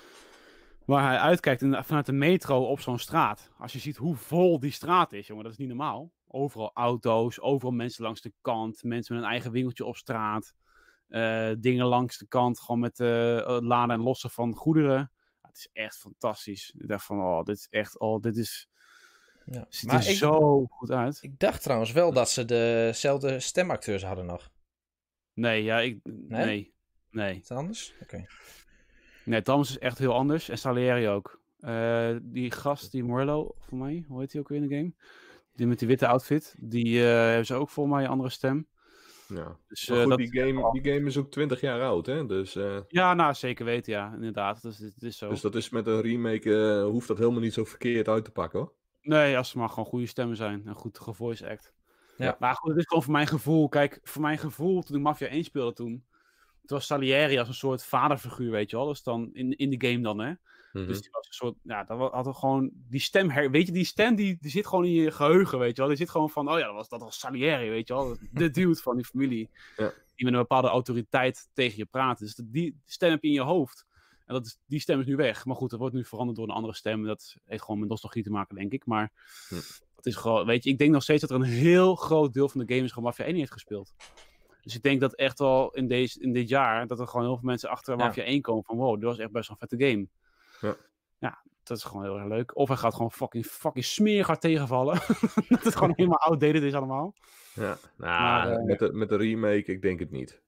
waar hij uitkijkt in, vanuit de metro op zo'n straat. Als je ziet hoe vol die straat is, jongen, dat is niet normaal. Overal auto's, overal mensen langs de kant. Mensen met een eigen winkeltje op straat. Uh, dingen langs de kant, gewoon met uh, laden en lossen van goederen. Het is echt fantastisch. Ik dacht van, oh, dit is echt, oh, dit is... Ja. Ziet maar er ik, zo goed uit. Ik dacht trouwens wel dat ze dezelfde stemacteurs hadden nog. Nee, ja, ik... Nee? Nee. nee. Is het anders? Oké. Okay. Nee, Thomas is echt heel anders. En Salieri ook. Uh, die gast, die Morello, voor mij, hoe heet hij ook weer in de game? Die met die witte outfit. Die uh, hebben ze ook voor mij een andere stem. Ja, dus, uh, goed, dat... die, game, die game is ook twintig jaar oud, hè? Dus, uh... ja, nou, zeker weten, ja, inderdaad. Dus, het is zo. Dus dat is met een remake, uh, hoeft dat helemaal niet zo verkeerd uit te pakken, hoor. Nee, als er maar gewoon goede stemmen zijn en goed gevoice act. Ja. Maar goed, het is gewoon voor mijn gevoel. Kijk, voor mijn gevoel, toen ik Mafia één speelde toen, het was Salieri als een soort vaderfiguur, weet je wel. Dus dan in, in de game dan, hè. Mm-hmm. Dus die was een soort, ja, dat had er gewoon, die stem, her, weet je, die stem die, die zit gewoon in je geheugen, weet je wel. Die zit gewoon van, oh ja, dat was, dat was Salieri, weet je wel. De dude van die familie. Ja. Die met een bepaalde autoriteit tegen je praat. Dus die stem heb je in je hoofd. En dat is, die stem is nu weg. Maar goed, dat wordt nu veranderd door een andere stem. Dat heeft gewoon met nostalgie te maken, denk ik. Maar hm. het is gewoon, weet je, ik denk nog steeds dat er een heel groot deel van de gamers gewoon Mafia één heeft gespeeld. Dus ik denk dat echt wel in, deze, in dit jaar, dat er gewoon heel veel mensen achter Mafia ja. één komen van, wow, dit was echt best wel een vette game. Ja. Ja, dat is gewoon heel erg leuk. Of hij gaat gewoon fucking, fucking smerig hard tegenvallen. Dat het gewoon helemaal outdated is allemaal. Ja, nou, maar, uh, met, de, met de remake, ik denk het niet.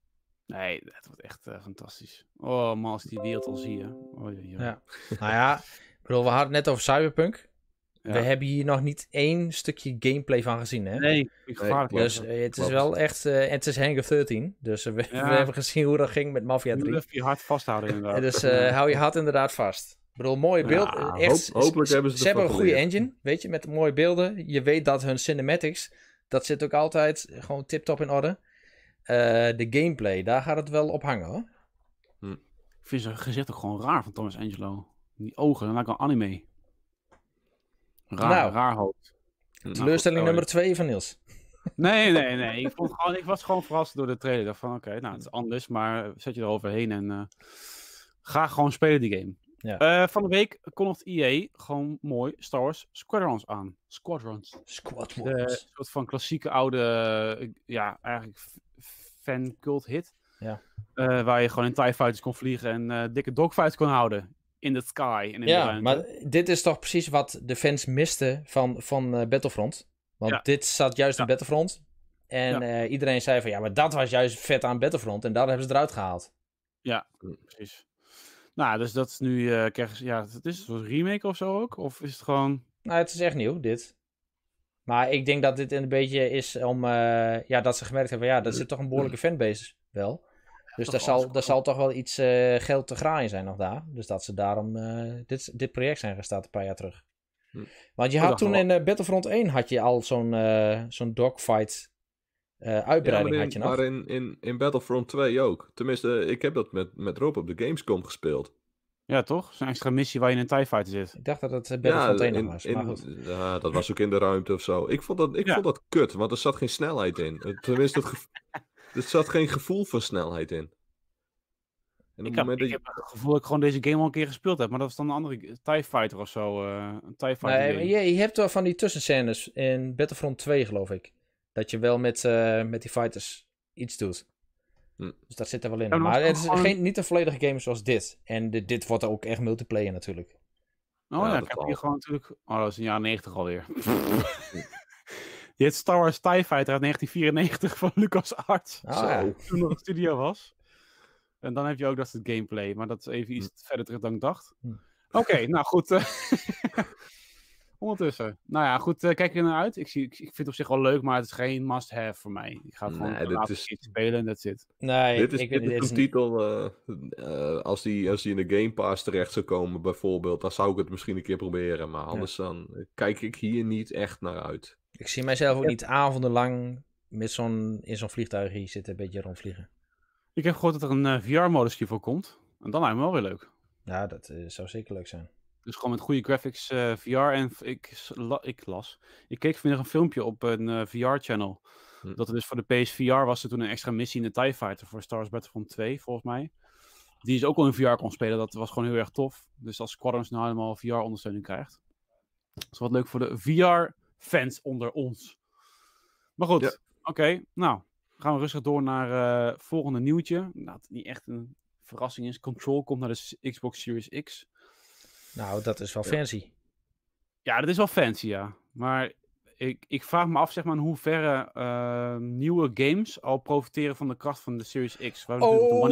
Nee, het wordt echt uh, fantastisch. Oh man, als die wereld al zie je. Oh, ja, ja. Ja. Nou ja, ik bedoel, we hadden het net over Cyberpunk. Ja. We hebben hier nog niet één stukje gameplay van gezien, hè? Nee, ik gevaarlijk. Nee, dus uh, het is wel echt... Uh, het is Hangar dertien. Dus uh, we, ja. we hebben gezien hoe dat ging met Mafia drie. Je moet je hart vasthouden inderdaad. Dus uh, hou je hart inderdaad vast. Ik bedoel, mooie beeld. Ja, echt, hoop, hopelijk hebben ze Ze hebben een goede engine, weet je, met mooie beelden. Je weet dat hun cinematics, dat zit ook altijd gewoon tip-top in orde. Uh, de gameplay, daar gaat het wel op hangen, hoor. Hm. Ik vind zijn gezicht ook gewoon raar van Thomas Angelo. Die ogen, dan lijkt wel anime. Raar, nou, raar hoofd. Teleurstelling nou, nummer twee van Niels. Nee, nee, nee. Ik, vond gewoon, ik was gewoon verrast door de trailer. Ik dacht van, oké, okay, nou, het is anders, maar zet je er overheen en uh, ga gewoon spelen die game. Ja. Uh, van de week kondigt E A gewoon mooi Star Wars Squadrons aan. Squadrons. Squadrons. Een soort van klassieke oude, uh, ja, eigenlijk fan-cult hit. Ja. Uh, waar je gewoon in TIE Fighters kon vliegen en uh, dikke dogfights kon houden. In the sky en in ja, de ruimte. Maar dit is toch precies wat de fans misten van, van uh, Battlefront. Want ja. dit zat juist ja. in Battlefront. En ja. uh, iedereen zei van, ja, maar dat was juist vet aan Battlefront. En daar hebben ze eruit gehaald. Ja, precies. Nou, dus dat is nu, uh, krijgen ze, ja, het is een remake of zo ook? Of is het gewoon... Nou, het is echt nieuw, dit. Maar ik denk dat dit een beetje is om, uh, ja, dat ze gemerkt hebben van, ja, dat zit toch een behoorlijke fanbase wel. Dus daar zal, daar zal toch wel iets uh, geld te graaien zijn nog daar. Dus dat ze daarom uh, dit, dit project zijn gestart een paar jaar terug. Hm. Want je had toen in uh, Battlefront één had je al zo'n, uh, zo'n dogfight uh, uitbreiding. Ja, had je nog. Maar in, in, in Battlefront twee ook. Tenminste, ik heb dat met, met Rob op de Gamescom gespeeld. Ja, toch? Zo'n extra missie waar je in een TIE Fighter zit. Ik dacht dat het Battlefront ja, één in, nog was. In, maar goed. Ja, dat was ook in de ruimte of zo. Ik vond dat, ik ja. vond dat kut, want er zat geen snelheid in. Tenminste, het gevo- er zat geen gevoel van snelheid in. En ik heb, ik je... heb het gevoel dat ik gewoon deze game al een keer gespeeld heb, maar dat was dan een andere TIE Fighter of zo. Uh, een TIE Fighter nee, game. Je, je hebt wel van die tussenscènes in Battlefront twee, geloof ik. Dat je wel met, uh, met die fighters iets doet. Hm. Dus dat zit er wel in. Ja, maar het is gewoon... geen, niet een volledige game zoals dit. En dit, dit wordt ook echt multiplayer natuurlijk. Oh ja, ja ik heb hier gewoon natuurlijk... Oh, dat is in de jaren negentig alweer. Je hebt Star Wars TIE Fighter uit negentien vierennegentig van LucasArts. Oh, zo. Ja. Toen nog een studio was. En dan heb je ook dat soort gameplay. Maar dat is even iets hm. verder terug dan ik dacht. Hm. Oké, okay, nou goed. Uh, ondertussen. Nou ja, goed. Uh, kijk er naar uit. Ik, zie, ik, ik vind het op zich wel leuk, maar het is geen must-have voor mij. Ik ga het gewoon nee, laten is... spelen en that's it. Nee, dit is, ik dit weet, is een is titel. Uh, uh, als, die, als die in de Game Pass terecht zou komen, bijvoorbeeld, dan zou ik het misschien een keer proberen. Maar anders ja. dan kijk ik hier niet echt naar uit. Ik zie mijzelf ook ja. niet avondenlang met zo'n, in zo'n vliegtuig hier zitten, een beetje rondvliegen. Ik heb gehoord dat er een uh, V R-modus hiervoor komt. En dan lijkt me wel weer leuk. Ja, dat uh, zou zeker leuk zijn. Dus gewoon met goede graphics, uh, V R. En ik, la, ik las. Ik keek vanmiddag een filmpje op een uh, V R-channel. Hm. Dat er dus voor de P S V R was er toen een extra missie in de TIE Fighter voor Star Wars Battlefront twee, volgens mij. Die is ook al in V R kon spelen. Dat was gewoon heel erg tof. Dus als Squadrons nou helemaal V R-ondersteuning krijgt. Dat is wat leuk voor de V R-fans onder ons. Maar goed, ja. oké. Okay, nou. Gaan we rustig door naar uh, volgende nieuwtje. Nou, het niet echt een verrassing is. Control komt naar de Xbox Series X. Nou, dat is wel fancy. Ja, ja dat is wel fancy, ja. Maar ik, ik vraag me af, zeg maar, in hoeverre uh, nieuwe games al profiteren van de kracht van de Series X. Waar oh, de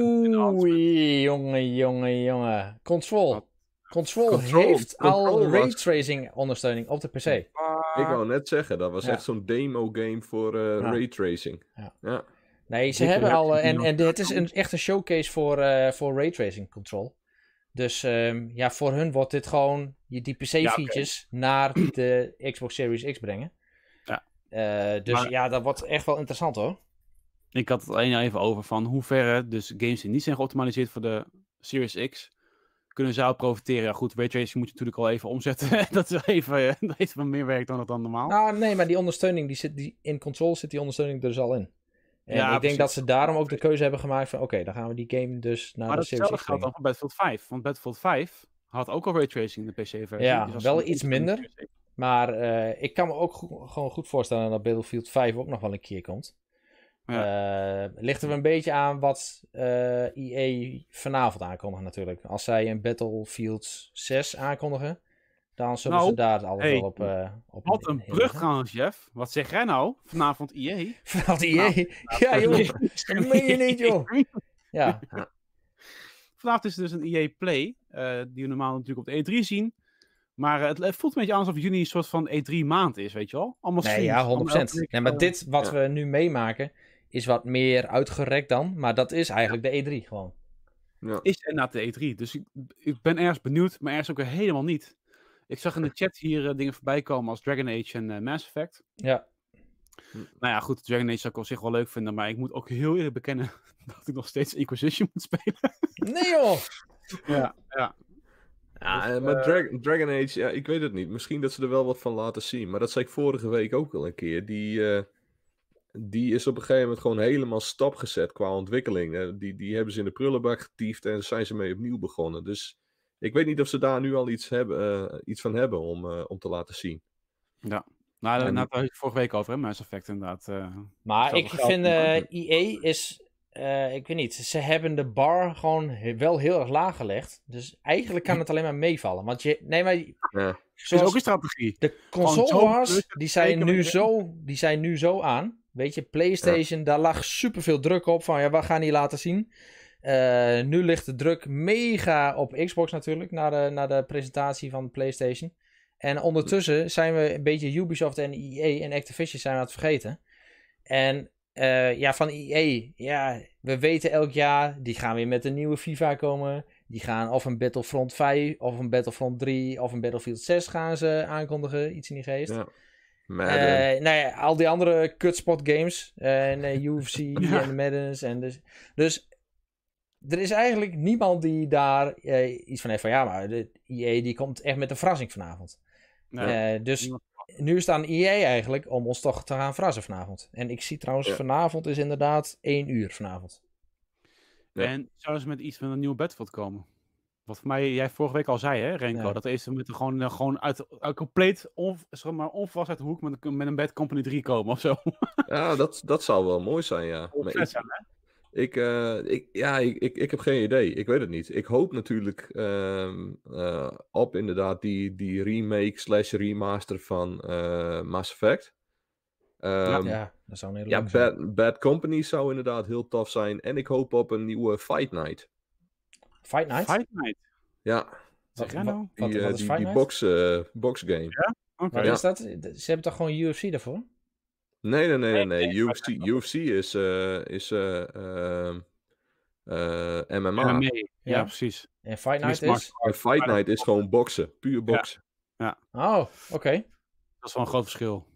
One jongen, jongen, jongen. Control. Control, Control heeft Control al raytracing ondersteuning op de P C. Uh, ik wou net zeggen, dat was ja. echt zo'n demo game voor uh, ja. raytracing. Ja. Ja. Nee, ze ik hebben al, uh, en, en het is een, echt een showcase voor, uh, voor raytracing Control. Dus um, ja, voor hun wordt dit gewoon die P C-features ja, okay. naar de Xbox Series X brengen. Ja. Uh, dus maar, ja, dat wordt echt wel interessant hoor. Ik had het alleen even over van hoeverre dus games die niet zijn geoptimaliseerd voor de Series X kunnen ze al profiteren. Ja goed, raytracing moet je natuurlijk al even omzetten. dat is even, dat heeft wel meer werk dan het dan normaal. Nou nee, maar die ondersteuning, die zit, die, in Control zit die ondersteuning er dus al in. En ja, ik denk precies. dat ze daarom ook de keuze hebben gemaakt van oké, okay, dan gaan we die game dus naar maar de Series X Maar dat geldt dan voor Battlefield vijf. Want Battlefield vijf had ook al raytracing in de P C-versie. Ja, dus wel iets minder. Maar uh, ik kan me ook go- gewoon goed voorstellen dat Battlefield vijf ook nog wel een keer komt. Ja. Uh, ligt er een beetje aan wat uh, E A vanavond aankondigt natuurlijk. Als zij een Battlefield zes aankondigen, dan zullen nou, ze daar alles hey, wel op... Uh, op wat een brug trouwens, Jeff. Wat zeg jij nou? Vanavond E A? Vanavond E A? Nou, ja joh, dat meen je niet joh. Ja. ja. Vanavond is er dus een E A Play, uh, die we normaal natuurlijk op de E drie zien. Maar uh, het, het voelt een beetje aan alsof juni een soort van E drie maand is, weet je wel? Allemaal nee, ja, honderd procent. Nee, maar dit wat ja. we nu meemaken is wat meer uitgerekt dan. Maar dat is eigenlijk de E drie gewoon. Ja. Is inderdaad de E drie. Dus ik, ik ben ergens benieuwd, maar ergens ook weer helemaal niet. Ik zag in de chat hier uh, dingen voorbij komen als Dragon Age en uh, Mass Effect. Ja. Nou ja, goed, Dragon Age zou ik op zich wel leuk vinden, maar ik moet ook heel eerlijk bekennen dat ik nog steeds Inquisition moet spelen. Nee joh! ja, ja. Ja, dus, maar uh... Dragon, Dragon Age, ja, ik weet het niet. Misschien dat ze er wel wat van laten zien. Maar dat zei ik vorige week ook al een keer. Die, uh, die is op een gegeven moment gewoon helemaal stapgezet qua ontwikkeling. Die, die hebben ze in de prullenbak getiefd en zijn ze mee opnieuw begonnen. Dus ik weet niet of ze daar nu al iets, hebben, uh, iets van hebben om, uh, om te laten zien. Ja, nou, daar had ik vorige week over, hè, Mass Effect inderdaad. Uh, maar ik vind uh, E A is... Uh, ik weet niet, ze hebben de bar gewoon he- wel heel erg laag gelegd. Dus eigenlijk kan het alleen maar meevallen. Want je, nee, maar... Ja. is ook een strategie. De console wars, die zijn, nu zo, die zijn nu zo aan. Weet je, PlayStation, ja. daar lag superveel druk op. Van, ja, wat gaan die laten zien? Uh, nu ligt de druk mega op Xbox natuurlijk. Na de, na de presentatie van de PlayStation. En ondertussen zijn we een beetje Ubisoft en E A en Activision zijn we aan het vergeten. En... Uh, ja, van E A, ja, we weten elk jaar, die gaan weer met een nieuwe FIFA komen. Die gaan of een Battlefront vijf, of een Battlefront drie, of een Battlefield zes gaan ze aankondigen. Iets in die geest. Ja. Uh, nou ja, al die andere kutspot games. Uh, en uh, U F C ja. en de Maddens. En dus, dus er is eigenlijk niemand die daar uh, iets van heeft van... Ja, maar de E A die komt echt met een verrassing vanavond. Nee. Uh, dus... Nu is het aan E A eigenlijk om ons toch te gaan verrassen vanavond. En ik zie trouwens, ja. vanavond is inderdaad één uur vanavond. Ja. En zou ze met iets van een nieuwe Battlefield komen? Wat voor mij, jij vorige week al zei, hè, Renko? Ja. Dat is met gewoon, gewoon uit, uit compleet on, zeg maar, onvast uit de hoek met een, met een Bad Company drie komen of zo. Ja, dat, dat zou wel mooi zijn, ja. Maar ik, zijn, hè? Ik, uh, ik, ja, ik, ik, ik heb geen idee. Ik weet het niet. Ik hoop natuurlijk uh, uh, op inderdaad die, die remake slash remaster van uh, Mass Effect. Um, ja, ja, dat zou een hele ja, Bad, Bad Company zou inderdaad heel tof zijn. En ik hoop op een nieuwe Fight Night. Fight Night? Fight Night? Ja. Zeg jij nou? Die, wat, wat is die, Fight die Night? box, uh, box game. Ja? Oké. Okay. Ja. Is dat? Ze hebben toch gewoon U F C daarvoor? Nee, nee, nee, nee. nee. U F C, U F C is, uh, is uh, uh, uh, M M A. M M A. Ja, ja, precies. En Fight Night is? En Fight Night is gewoon boksen. Puur boksen. Ja. ja. Oh, oké. Okay. Dat is wel een groot verschil.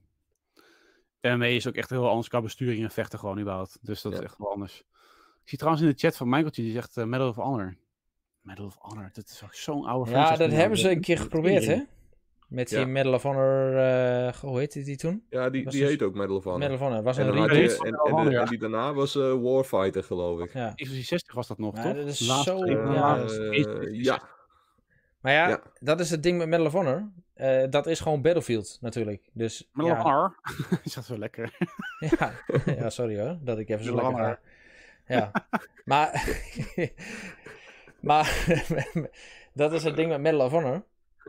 M M A is ook echt heel anders qua besturing en vechten gewoon überhaupt. Dus dat ja. is echt wel anders. Ik zie trouwens in de chat van Michaeltje, die zegt uh, Medal of Honor. Medal of Honor, dat is ook zo'n oude Ja, dat hebben ze een keer geprobeerd, hè? Met die ja. Medal of Honor, uh, hoe heette die toen? Ja, die, die dus... heet ook Medal of Honor. Medal of Honor, was een en, reboot. je, en, en, en, en die daarna was uh, Warfighter, geloof ik. Ja. X zestig was dat nog, ja, toch? Dat is Laatste, zo... Uh, ja. Uh, ja. Maar ja, ja, dat is het ding met Medal of Honor. Uh, dat is gewoon Battlefield, natuurlijk. Dus, Medal ja. of Honor? Is dat zo lekker? ja. ja, sorry hoor, dat ik even zo lekker ga. Ja, maar... maar dat is het ding met Medal of Honor.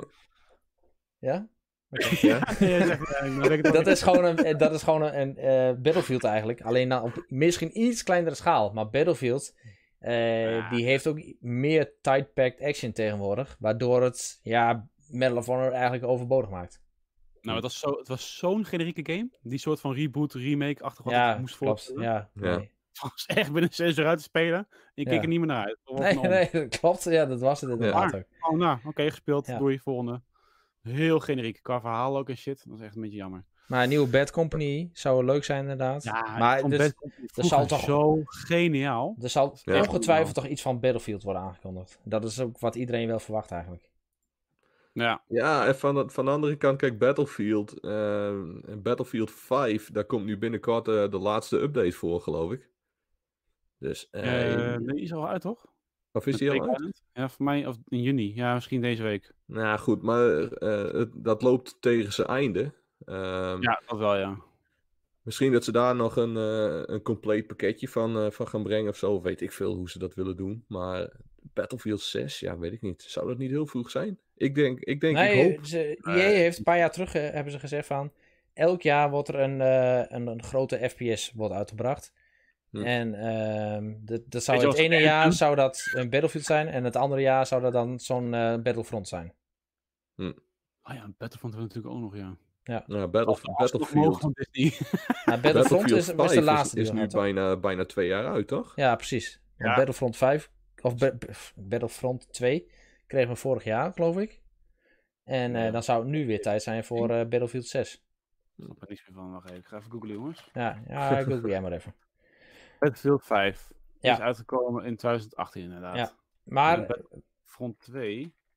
Ja? Okay. Ja? dat is gewoon een, dat is gewoon een, een uh, Battlefield eigenlijk. Alleen nou op misschien iets kleinere schaal. Maar Battlefield, uh, ja. die heeft ook meer tight-packed action tegenwoordig. Waardoor het, ja, Medal of Honor eigenlijk overbodig maakt. Nou, het was, zo, het was zo'n generieke game. Die soort van reboot, remake-achtig wat ja, ik moest voorstellen. Ja, ja. Nee. Het was echt binnen zes uur uit te spelen. Ik keek ja. er niet meer naar uit. Nee, nee, dat klopt. Ja, dat was het inderdaad ook. Oh, nou, oké, okay, gespeeld. Ja. Doei, volgende. Heel generiek. Qua verhaal ook en shit. Dat is echt een beetje jammer. Maar een nieuwe Bad Company zou leuk zijn inderdaad. Ja, maar dus, Bad Company er zal toch zo geniaal. Er zal ja, ongetwijfeld toch iets van Battlefield worden aangekondigd. Dat is ook wat iedereen wel verwacht eigenlijk. Ja, ja en van de, van de andere kant, kijk, Battlefield. Uh, Battlefield vijf, daar komt nu binnenkort uh, de laatste update voor, geloof ik. Dus, uh, uh, die is al uit, toch? Of is die al uit? Ja, voor mij of in juni. Ja, misschien deze week. Nou goed, maar uh, het, dat loopt tegen zijn einde. Um, ja, dat wel, ja. Misschien dat ze daar nog een, uh, een compleet pakketje van, uh, van gaan brengen of zo. Weet ik veel hoe ze dat willen doen. Maar Battlefield zes, ja, weet ik niet. Zou dat niet heel vroeg zijn? Ik denk, ik denk, nee, ik hoop... Ze, E A uh, heeft een paar jaar terug, uh, hebben ze gezegd van... Elk jaar wordt er een, uh, een, een grote F P S wordt uitgebracht. Hm. En uh, dat, dat zou het ene jaar zou dat een Battlefield zijn. En het andere jaar zou dat dan zo'n uh, Battlefront zijn. Hm. Ah ja, Battlefront hebben we natuurlijk ook nog, ja. Ja, ja Battlef- Battlefield. Ja, Battlefront is, is de laatste. Is, is nu bijna, bijna twee jaar uit, toch? Ja, precies. Ja. Battlefront vijf, of Be- Battlefront twee, kregen we vorig jaar, geloof ik. En uh, dan zou het nu weer tijd zijn voor uh, Battlefield zes. Ik snap er niks meer van. Wacht even. Ik ga even googlen, jongens. Ja, ja google jij maar even. Battlefield vijf ja. is uitgekomen in twintig achttien, inderdaad. Ja, maar... Battlefront twee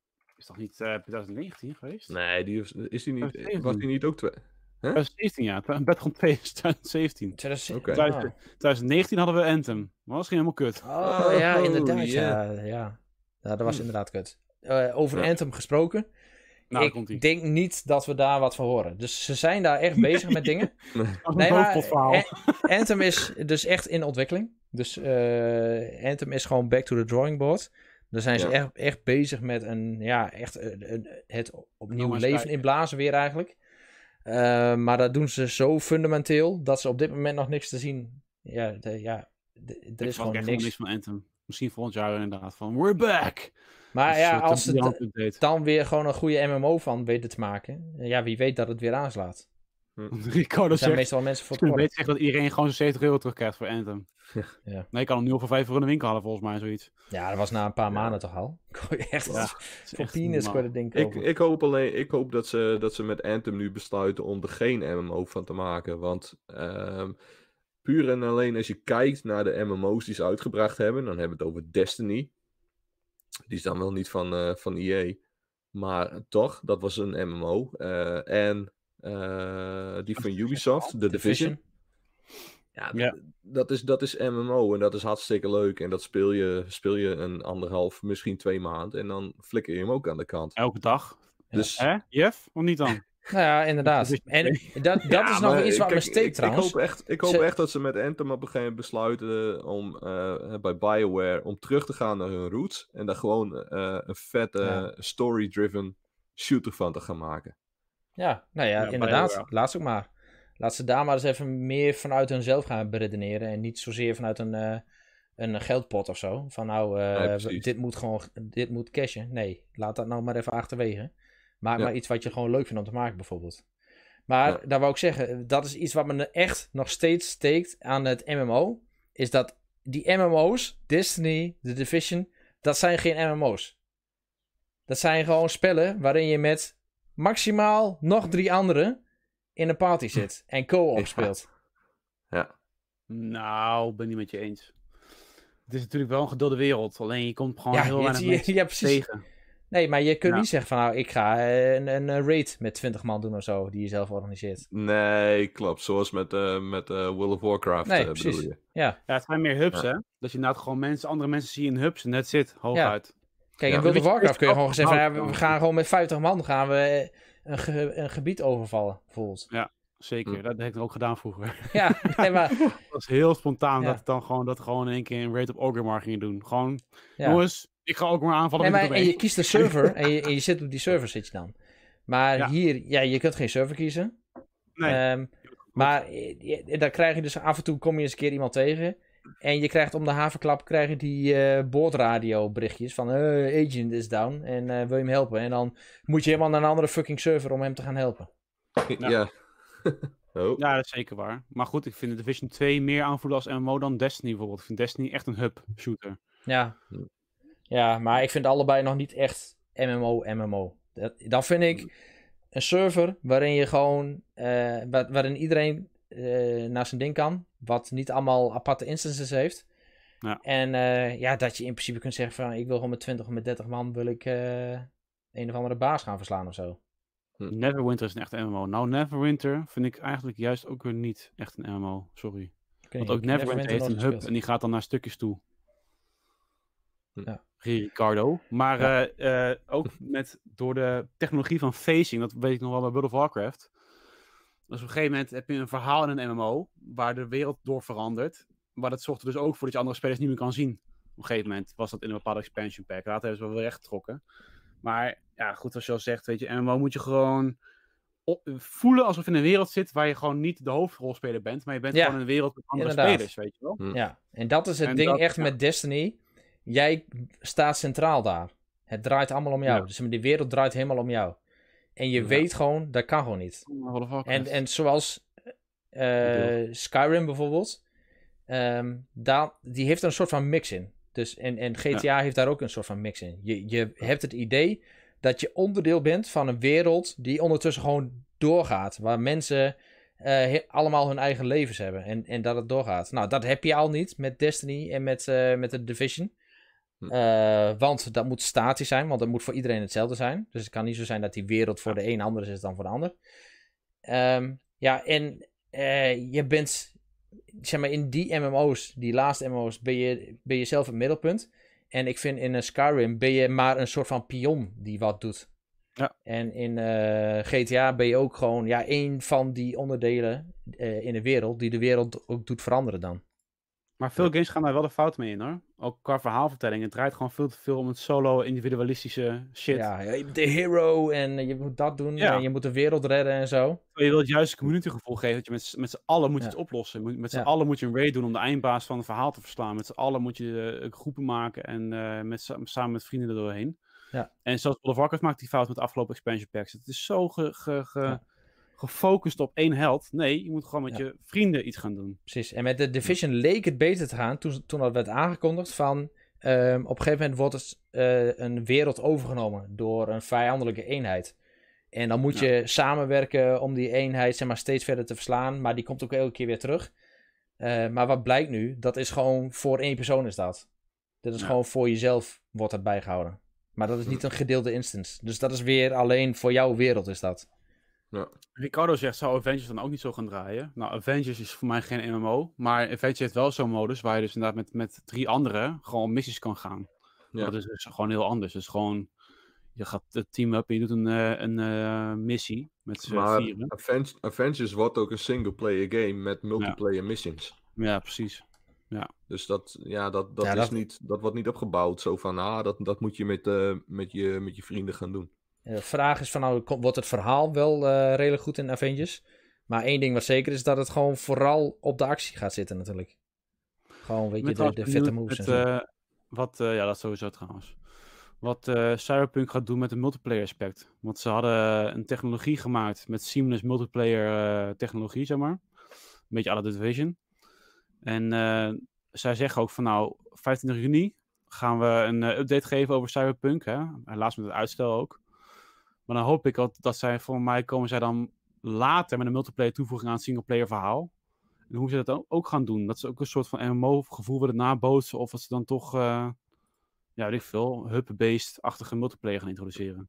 is toch niet uh, twintig negentien geweest? Nee, die is, is die niet, was die niet ook twee? Huh? twintig zeventien, ja. Battlefront twee is twintig zeventien. Okay. twintig, twintig negentien hadden we Anthem. Maar dat was geen helemaal kut. Oh, oh ja, inderdaad. Yeah. Ja, ja. ja, dat was hmm. inderdaad kut. Uh, over ja. Anthem gesproken. Nou, ik denk niet dat we daar wat van horen. Dus ze zijn daar echt bezig met dingen. Nee, maar Anthem is dus echt in ontwikkeling. Dus uh, Anthem is gewoon back to the drawing board. Daar zijn ze ja. echt, echt bezig met een, ja, echt een, een, het opnieuw nou, leven inblazen weer eigenlijk. Uh, maar dat doen ze zo fundamenteel dat ze op dit moment nog niks te zien. Ja, de, ja de, er is gewoon niks. niks van Anthem. Misschien volgend jaar inderdaad van we're back. Maar dus ja, als ze d- dan weer gewoon een goede M M O van weten te maken, ja, wie weet dat het weer aanslaat. Hm. Ricardo er zijn zegt, meestal mensen voor het weet zegt dat iedereen gewoon zijn zeventig euro terugkrijgt voor Anthem. Ja. Nee, je kan hem nu al voor vijf euro in de winkel halen volgens mij, zoiets. Ja, dat was na een paar ja. maanden toch al. Echt, ja, voor penis kon je dat ding kopen. Ik, ik hoop alleen, ik hoop dat ze, dat ze met Anthem nu besluiten om er geen M M O van te maken, want um, puur en alleen als je kijkt naar de M M O's die ze uitgebracht hebben, dan hebben we het over Destiny. Die is dan wel niet van, uh, van E A, maar toch, dat was een M M O. Uh, en uh, die van Ubisoft, The Division. Ja, d- ja. Dat, is, dat is M M O en dat is hartstikke leuk. En dat speel je, speel je een anderhalf, misschien twee maanden. En dan flikker je hem ook aan de kant. Elke dag. Dus... Hè, Jeff? Of niet dan? Nou ja, inderdaad. En dat, dat ja, is nog iets wat me steekt ik, trouwens. Ik hoop, echt, ik hoop ze... echt dat ze met Anthem op een gegeven moment besluiten om uh, bij BioWare om terug te gaan naar hun roots. En daar gewoon uh, een vette ja. story-driven shooter van te gaan maken. Ja, nou ja, ja inderdaad. BioWare. Laat ze ook maar. Laat ze daar maar eens even meer vanuit hunzelf gaan beredeneren. En niet zozeer vanuit een, uh, een geldpot of zo. Van nou, uh, nee, we, dit moet gewoon dit moet cashen. Nee, laat dat nou maar even achterwege. Maak ja. maar iets wat je gewoon leuk vindt om te maken, bijvoorbeeld. Maar ja. daar wou ik zeggen, dat is iets wat me echt nog steeds steekt aan het M M O. Is dat die M M O's, Destiny, The Division, dat zijn geen M M O's. Dat zijn gewoon spellen waarin je met maximaal nog drie anderen in een party zit en co-op ja. speelt. Ja. Nou, ben niet met je eens. Het is natuurlijk wel een gedulde wereld, alleen je komt gewoon ja, heel weinig je, mensen ja, precies. tegen. Nee, maar je kunt ja. niet zeggen van nou, ik ga een, een raid met twintig man doen of zo, die je zelf organiseert. Nee, klopt. Zoals met, uh, met uh, World of Warcraft nee, uh, bedoel je. Ja. ja, het zijn meer hubs, ja. hè? Dat je inderdaad gewoon mensen, andere mensen ziet in hubs en that's it, hooguit. Ja. Kijk, in ja. World of Warcraft kun je gewoon zeggen van ja, we gaan gewoon met vijftig man gaan we een, ge- een gebied overvallen, bijvoorbeeld. Ja, zeker. Hm. Dat heb ik ook gedaan vroeger. Ja, nee, maar... dat was heel spontaan ja. dat het dan gewoon, dat gewoon in één keer een raid op Orgrimmar gingen doen. Gewoon, ja. jongens... Ik ga ook maar aanvallen. Nee, maar, en je kiest de server en je, en je zit op die server zit je dan. Maar ja. hier, ja, je kunt geen server kiezen. Nee. Um, maar je, dan krijg je dus af en toe kom je eens een keer iemand tegen. En je krijgt om de haverklap krijg je die uh, boordradio berichtjes van uh, agent is down en uh, wil je hem helpen. En dan moet je helemaal naar een andere fucking server om hem te gaan helpen. Ja. ja. oh. Ja, dat is zeker waar. Maar goed, ik vind de Division twee meer aanvoelen als M M O dan Destiny bijvoorbeeld. Ik vind Destiny echt een hub shooter. Ja. Ja, maar ik vind allebei nog niet echt M M O, M M O. Dat, dan vind ik een server waarin je gewoon, uh, waarin iedereen uh, naar zijn ding kan, wat niet allemaal aparte instances heeft. Ja. En uh, ja, dat je in principe kunt zeggen van, ik wil gewoon met twintig of met dertig man, wil ik uh, een of andere baas gaan verslaan of zo. Neverwinter is een echte M M O. Nou, Neverwinter vind ik eigenlijk juist ook weer niet echt een M M O, sorry. Want ook Neverwinter heeft een hub en die gaat dan naar stukjes toe. Ja. Ricardo. Maar ja. uh, uh, ook met, door de technologie van facing, dat weet ik nog wel bij World of Warcraft. Dus op een gegeven moment heb je een verhaal in een M M O, waar de wereld door verandert. Maar dat zorgt er dus ook voor dat je andere spelers niet meer kan zien. Op een gegeven moment was dat in een bepaalde expansion pack. Later hebben ze wel weer recht getrokken. Maar ja, goed, zoals je al zegt, weet je, M M O moet je gewoon op, voelen alsof je in een wereld zit waar je gewoon niet de hoofdrolspeler bent, maar je bent ja. gewoon in een wereld met andere Inderdaad. spelers, weet je wel. Ja, en dat is het en ding dat, echt ja. met Destiny. Jij staat centraal daar. Het draait allemaal om jou. Ja. Dus de wereld draait helemaal om jou. En je ja. weet gewoon, dat kan gewoon niet. En, en zoals uh, Skyrim bijvoorbeeld. Um, daar, die heeft er een soort van mix in. Dus, en, en G T A ja. heeft daar ook een soort van mix in. Je, je hebt het idee dat je onderdeel bent van een wereld die ondertussen gewoon doorgaat. Waar mensen uh, he, allemaal hun eigen levens hebben. En, en dat het doorgaat. Nou, dat heb je al niet met Destiny en met, uh, met de Division. Uh, want dat moet statisch zijn, want dat moet voor iedereen hetzelfde zijn. Dus het kan niet zo zijn dat die wereld voor de een anders is dan voor de ander. Um, ja, en uh, je bent, zeg maar, in die M M O's, die laatste M M O's, ben je, ben je zelf het middelpunt. En ik vind in een Skyrim ben je maar een soort van pion die wat doet. Ja. En in uh, G T A ben je ook gewoon ja, één van die onderdelen uh, in de wereld die de wereld ook doet veranderen dan. Maar veel games gaan daar wel de fout mee in, hoor. Ook qua verhaalvertelling. Het draait gewoon veel te veel om het solo individualistische shit. Ja, je bent de hero en je moet dat doen. Ja. En je moet de wereld redden en zo. Je wil het juiste communitygevoel geven. Dat je met, met z'n allen moet je ja. het oplossen. Met z'n ja. allen moet je een raid doen om de eindbaas van het verhaal te verslaan. Met z'n allen moet je uh, groepen maken en uh, met, samen met vrienden er doorheen. Ja. En zoals World of Warcraft maakt die fout met de afgelopen expansion packs. Het is zo ge, ge, ge, ja. gefocust op één held. Nee, je moet gewoon met ja. je vrienden iets gaan doen. Precies. En met de Division leek het beter te gaan toen, toen dat werd aangekondigd van... Um, op een gegeven moment wordt het, uh, een wereld overgenomen door een vijandelijke eenheid. En dan moet ja. je samenwerken om die eenheid, zeg maar, steeds verder te verslaan. Maar die komt ook elke keer weer terug. Uh, maar wat blijkt nu? Dat is gewoon voor één persoon is dat. Dat is ja. gewoon voor jezelf wordt dat bijgehouden. Maar dat is niet een gedeelde instance. Dus dat is weer alleen voor jouw wereld is dat. Ja. Ricardo zegt, zou Avengers dan ook niet zo gaan draaien? Nou, Avengers is voor mij geen M M O. Maar Avengers heeft wel zo'n modus waar je dus inderdaad met, met drie anderen gewoon missies kan gaan. Ja. Dat is dus gewoon heel anders. Dus gewoon, je gaat het team up en je doet een, een, een missie met z'n vieren. Avengers, Avengers wordt ook een single-player game met multiplayer ja. missions. Ja, precies. Ja. Dus dat, ja, dat, dat, ja, is dat... Niet, dat wordt niet opgebouwd zo van, ah, dat, dat moet je met, uh, met, je met je vrienden gaan doen. De vraag is van, nou, wordt het verhaal wel uh, redelijk goed in Avengers? Maar één ding wat zeker is, dat het gewoon vooral op de actie gaat zitten natuurlijk. Gewoon, weet je, de, de vette moves met, en zo. Uh, wat, uh, ja, dat sowieso trouwens. Wat uh, Cyberpunk gaat doen met de multiplayer aspect. Want ze hadden een technologie gemaakt met seamless multiplayer uh, technologie, zeg maar. Een beetje à la The Division. En uh, zij zeggen ook van, nou, vijfentwintig juni gaan we een uh, update geven over Cyberpunk. Hè? Helaas met het uitstel ook. Maar dan hoop ik dat, dat zij, voor mij komen zij dan later met een multiplayer toevoeging aan het singleplayer verhaal. En hoe ze dat ook gaan doen. Dat ze ook een soort van M M O gevoel willen nabootsen. Of dat ze dan toch, uh, ja, weet ik veel, hub-based-achtige multiplayer gaan introduceren.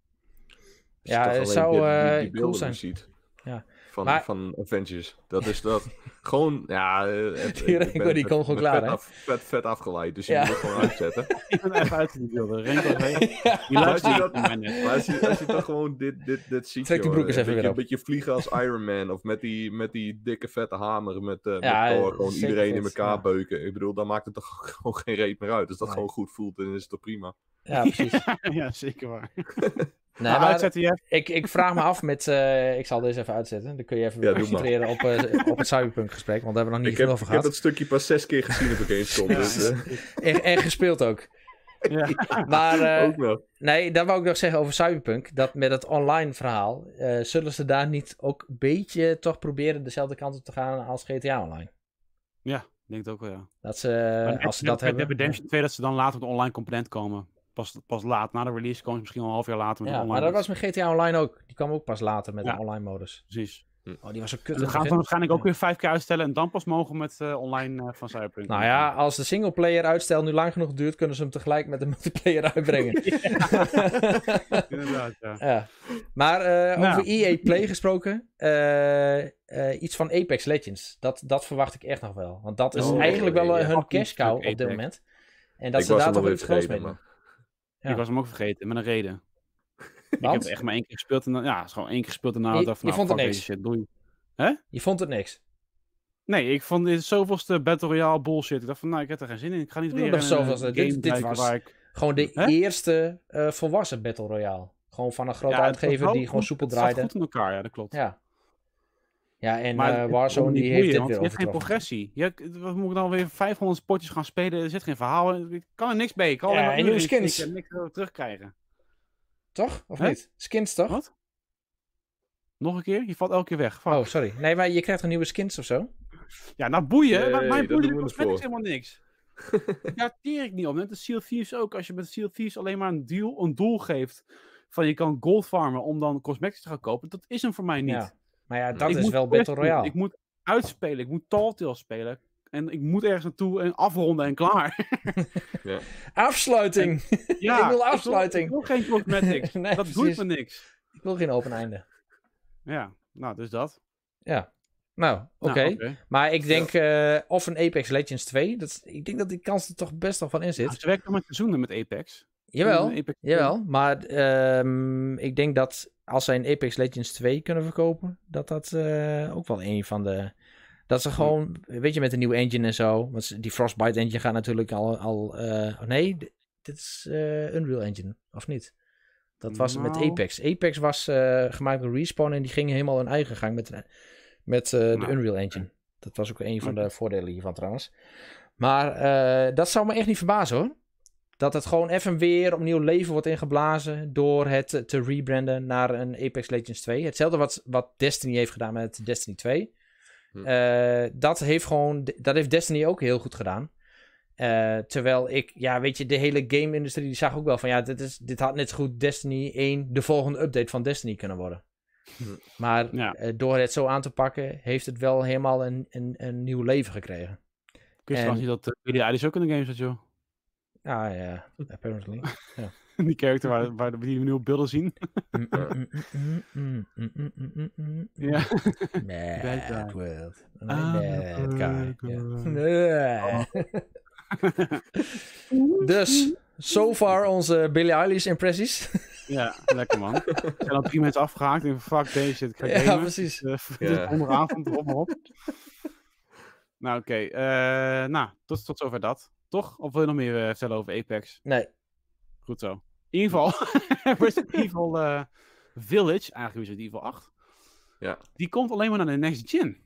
Ja, het zou uh, die, die cool zijn. Ziet. Ja. Van, maar... van Avengers. Dat is dat. Gewoon, ja... Het, die Renko, die komt gewoon klaar, vet, hè? af, vet, vet afgeleid, dus je ja. moet het gewoon uitzetten. Ik ben even uit die beelden. Renko heen. Maar als je, dat, maar als je, als je toch gewoon dit, dit, dit ziet, trek die broek eens even weer op. Een beetje vliegen als Iron Man, of met die, met die dikke vette hamer, met, uh, ja, met Thor, gewoon iedereen vet, in elkaar ja. beuken. Ik bedoel, dan maakt het toch gewoon geen reet meer uit. Als dat nee. gewoon goed voelt, dan is het toch prima. Ja, precies. Ja, zeker waar. Nee, maar uitzetten, ja. ik, ik vraag me af met... Uh, ik zal deze even uitzetten. Dan kun je even ja, concentreren op, uh, op het Cyberpunk gesprek. Want daar hebben we nog niet veel over gehad. Ik heb dat stukje pas zes keer gezien op een GameStop. Ja. Dus, uh... en, en gespeeld ook. Ja. Maar uh, ook wel. Nee, dat wou ik nog zeggen over Cyberpunk. Dat met het online verhaal... Uh, zullen ze daar niet ook een beetje toch proberen dezelfde kant op te gaan als G T A Online? Ja, ik denk het ook wel, ja. Dat ze, uh, als ze dat hebben... Met Redemption twee, dat ze dan later met de online component komen. Pas, pas laat, na de release komen ze misschien al een half jaar later met ja, online. Maar dat was met G T A Online ook. Die kwam ook pas later met ja. de online modus. Precies. Oh, die was zo kut. We gaan ze waarschijnlijk ook weer vijf keer uitstellen en dan pas mogen met uh, online uh, van Cyberpunk. Nou ja, als de singleplayer uitstel nu lang genoeg duurt, kunnen ze hem tegelijk met de multiplayer uitbrengen. Inderdaad, ja. ja. Maar uh, nou. over E A Play gesproken, uh, uh, iets van Apex Legends. Dat, dat verwacht ik echt nog wel. Want dat is oh, eigenlijk wel uh, hun cash cow op dit Apex. moment. En dat ik ze daar toch iets groots mee doen. Ja. Ik was hem ook vergeten, met een reden. Want? Ik heb echt maar één keer gespeeld en dan, ja, het is gewoon één keer gespeeld en dan je, dacht je nou, vond het niks. Shit, doei. Hè? Je vond het niks? Nee, ik vond dit zoveelste Battle Royale bullshit. Ik dacht van, nou, ik heb er geen zin in. Ik ga niet weer een game dit, dit was waar ik... gewoon de Hè? eerste uh, volwassen Battle Royale. Gewoon van een grote ja, uitgever die gewoon soepel draaide. Het zat goed in elkaar, ja, dat klopt. Ja. Ja, en maar uh, Warzone die heeft dit weer Je hebt geen progressie. Je, wat moet ik dan weer vijfhonderd spotjes gaan spelen? Er zit geen verhaal. Ik kan er niks bij. Ik kan ja, en nieuwe skins. Ik niks terugkrijgen. Toch? Of Hè? niet? Skins toch? Wat? Nog een keer? Je valt elke keer weg. Fuck. Oh, sorry. Nee, maar je krijgt een nieuwe skins of zo? Ja, nou boeien. Nee, maar mijn boeien is helemaal niks. Daar teer ik niet op. Net de Sea of Thieves ook. Als je met Sea of Thieves alleen maar een, deal, een doel geeft van je kan gold farmen om dan cosmetics te gaan kopen. Dat is hem voor mij niet. Ja. Maar ja, dat ik is wel Battle Royale. Ik moet uitspelen. Ik moet Tall Tales spelen. en ik moet ergens naartoe en afronden en klaar. ja. Afsluiting! En, ja, ik wil afsluiting. Ik wil, ik wil geen cosmetics. nee, dat doet me niks. Ik wil geen open einde. Ja, nou, dus dat. Ja. Nou, oké. Okay. Nou, okay. Maar ik denk, uh, of een Apex Legends twee, dat, ik denk dat die kans er toch best wel van in zit. Nou, ze werken nog met seizoenen met Apex. Jawel, Apex jawel. Maar um, ik denk dat als zij een Apex Legends twee kunnen verkopen, dat dat uh, ook wel een van de... Dat ze gewoon, weet je, met een nieuwe engine en zo. Want die Frostbite engine gaat natuurlijk al... al uh, oh nee, dit is uh, Unreal Engine, of niet? Dat was nou. met Apex. Apex was uh, gemaakt door Respawn en die gingen helemaal hun eigen gang met, met uh, nou. de Unreal Engine. Dat was ook een van de voordelen hiervan trouwens. Maar uh, dat zou me echt niet verbazen hoor. Dat het gewoon even weer opnieuw leven wordt ingeblazen door het te rebranden naar een Apex Legends twee. Hetzelfde wat, wat Destiny heeft gedaan met Destiny twee. Hm. Uh, dat, heeft gewoon, dat heeft Destiny ook heel goed gedaan. Uh, terwijl ik, ja, weet je, de hele game-industrie die zag ook wel van, ja, dit, is, dit had net zo goed Destiny één, de volgende update van Destiny kunnen worden. Hm. Maar ja. uh, door het zo aan te pakken, heeft het wel helemaal een, een, een nieuw leven gekregen. Ik wist trouwens niet dat uh, Billie Eilish ook in de game zat, joh. Ah ja, apparently. Ja. Die character waar, waar die we nu op beelden zien. ja. Bad world. Bad guy. Yeah. Dus, so far onze Billie Eilish impressies. Ja, lekker man. Er zijn al drie mensen afgehaakt. Ik fuck deze shit. Ik ga gamen. Ja, precies. Uh, yeah. Onderavond, erop maar op. Nou, oké. Okay. Uh, nou, tot, tot zover dat. Toch? Of wil je nog meer uh, vertellen over Apex? Nee. Goed zo. In ieder geval, Resident Evil uh, Village, eigenlijk is het Evil acht. Ja. Die komt alleen maar naar de next gen.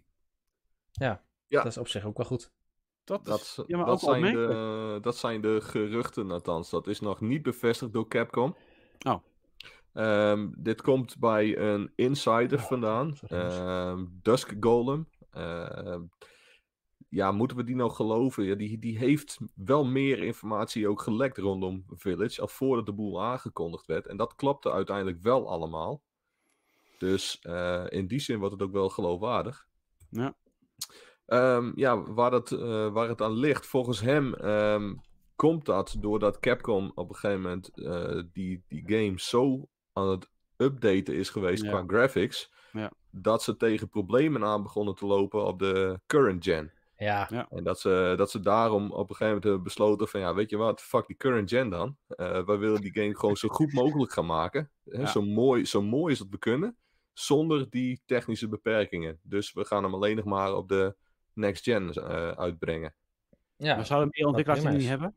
Ja, ja. Dat is op zich ook wel goed. Dat, dat, ja, maar dat, ook zijn de, dat zijn de geruchten althans. Dat is nog niet bevestigd door Capcom. Oh. Um, dit komt bij een insider oh, vandaan. Um, Dusk Golem. Uh, Ja, moeten we die nou geloven? Ja, die, die heeft wel meer informatie ook gelekt rondom Village, al voordat de boel aangekondigd werd. En dat klopte uiteindelijk wel allemaal. Dus uh, in die zin wordt het ook wel geloofwaardig. Ja. Um, ja, waar het, uh, waar het aan ligt, volgens hem um, komt dat doordat Capcom op een gegeven moment uh, die, die game zo aan het updaten is geweest ja. qua graphics, ja. dat ze tegen problemen aan begonnen te lopen op de current gen. Ja. ja. En dat ze, dat ze daarom op een gegeven moment hebben besloten van, ja, weet je wat, fuck die current gen dan. Uh, wij willen die game gewoon zo goed mogelijk gaan maken. Ja. Zo, mooi, zo mooi als dat we kunnen, zonder die technische beperkingen. Dus we gaan hem alleen nog maar op de next gen uh, uitbrengen. Ja. Maar zouden meer ontwikkelaars die niet hebben?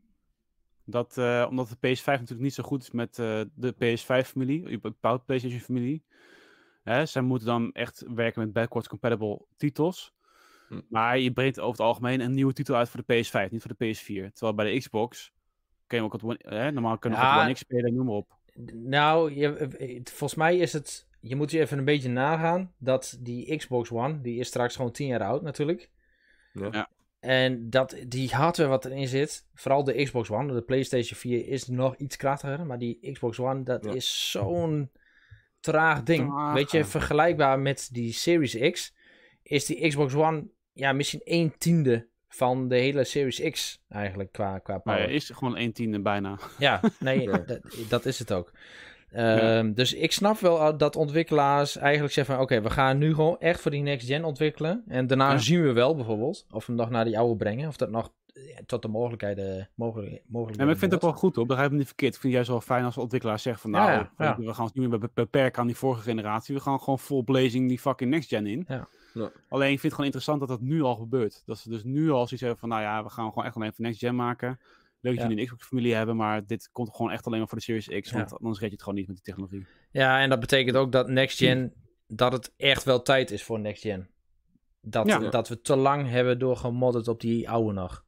Dat, uh, omdat de P S vijf natuurlijk niet zo goed is met uh, de P S vijf-familie, de bepaalde PlayStation-familie. Hè, zij moeten dan echt werken met backwards compatible titels. Hm. Maar je brengt over het algemeen een nieuwe titel uit voor de P S vijf, niet voor de P S vier. Terwijl bij de Xbox kun je ook wat, hè, normaal kunnen we ja, het One X spelen, noem maar op. Nou, je, volgens mij is het, je moet je even een beetje nagaan dat die Xbox One, die is straks gewoon tien jaar oud natuurlijk. Ja. ja. En dat die hardware wat erin zit, vooral de Xbox One, de PlayStation vier is nog iets krachtiger, maar die Xbox One, dat ja. is zo'n traag ding. Traag. Weet je, vergelijkbaar met die Series X, is die Xbox One ja, misschien een tiende van de hele Series X eigenlijk qua, qua power. Maar ja, is gewoon een tiende bijna. Ja, nee, dat, dat is het ook. Uh, ja. Dus ik snap wel dat ontwikkelaars eigenlijk zeggen van oké, okay, we gaan nu gewoon echt voor die next gen ontwikkelen. En daarna ja. zien we wel bijvoorbeeld of we hem nog naar die oude brengen. Of dat nog tot de mogelijkheden mogelijk, mogelijk ja, maar ik vind het ook wel goed hoor, begrijp me niet verkeerd. Ik vind het juist wel fijn als ontwikkelaars zeggen van nou, ja, ja. we gaan ons niet meer beperken aan die vorige generatie. We gaan gewoon full blazing die fucking next gen in. Ja. Ja. Alleen ik vind het gewoon interessant dat dat nu al gebeurt. Dat ze dus nu al zoiets hebben van nou ja, we gaan gewoon echt alleen voor next gen maken. Leuk dat ja. jullie een Xbox-familie hebben, maar dit komt gewoon echt alleen maar voor de Series X, want ja. anders red je het gewoon niet met die technologie. Ja, en dat betekent ook dat next gen, dat het echt wel tijd is voor next gen. Dat, ja. dat we te lang hebben doorgemodderd op die oude nog.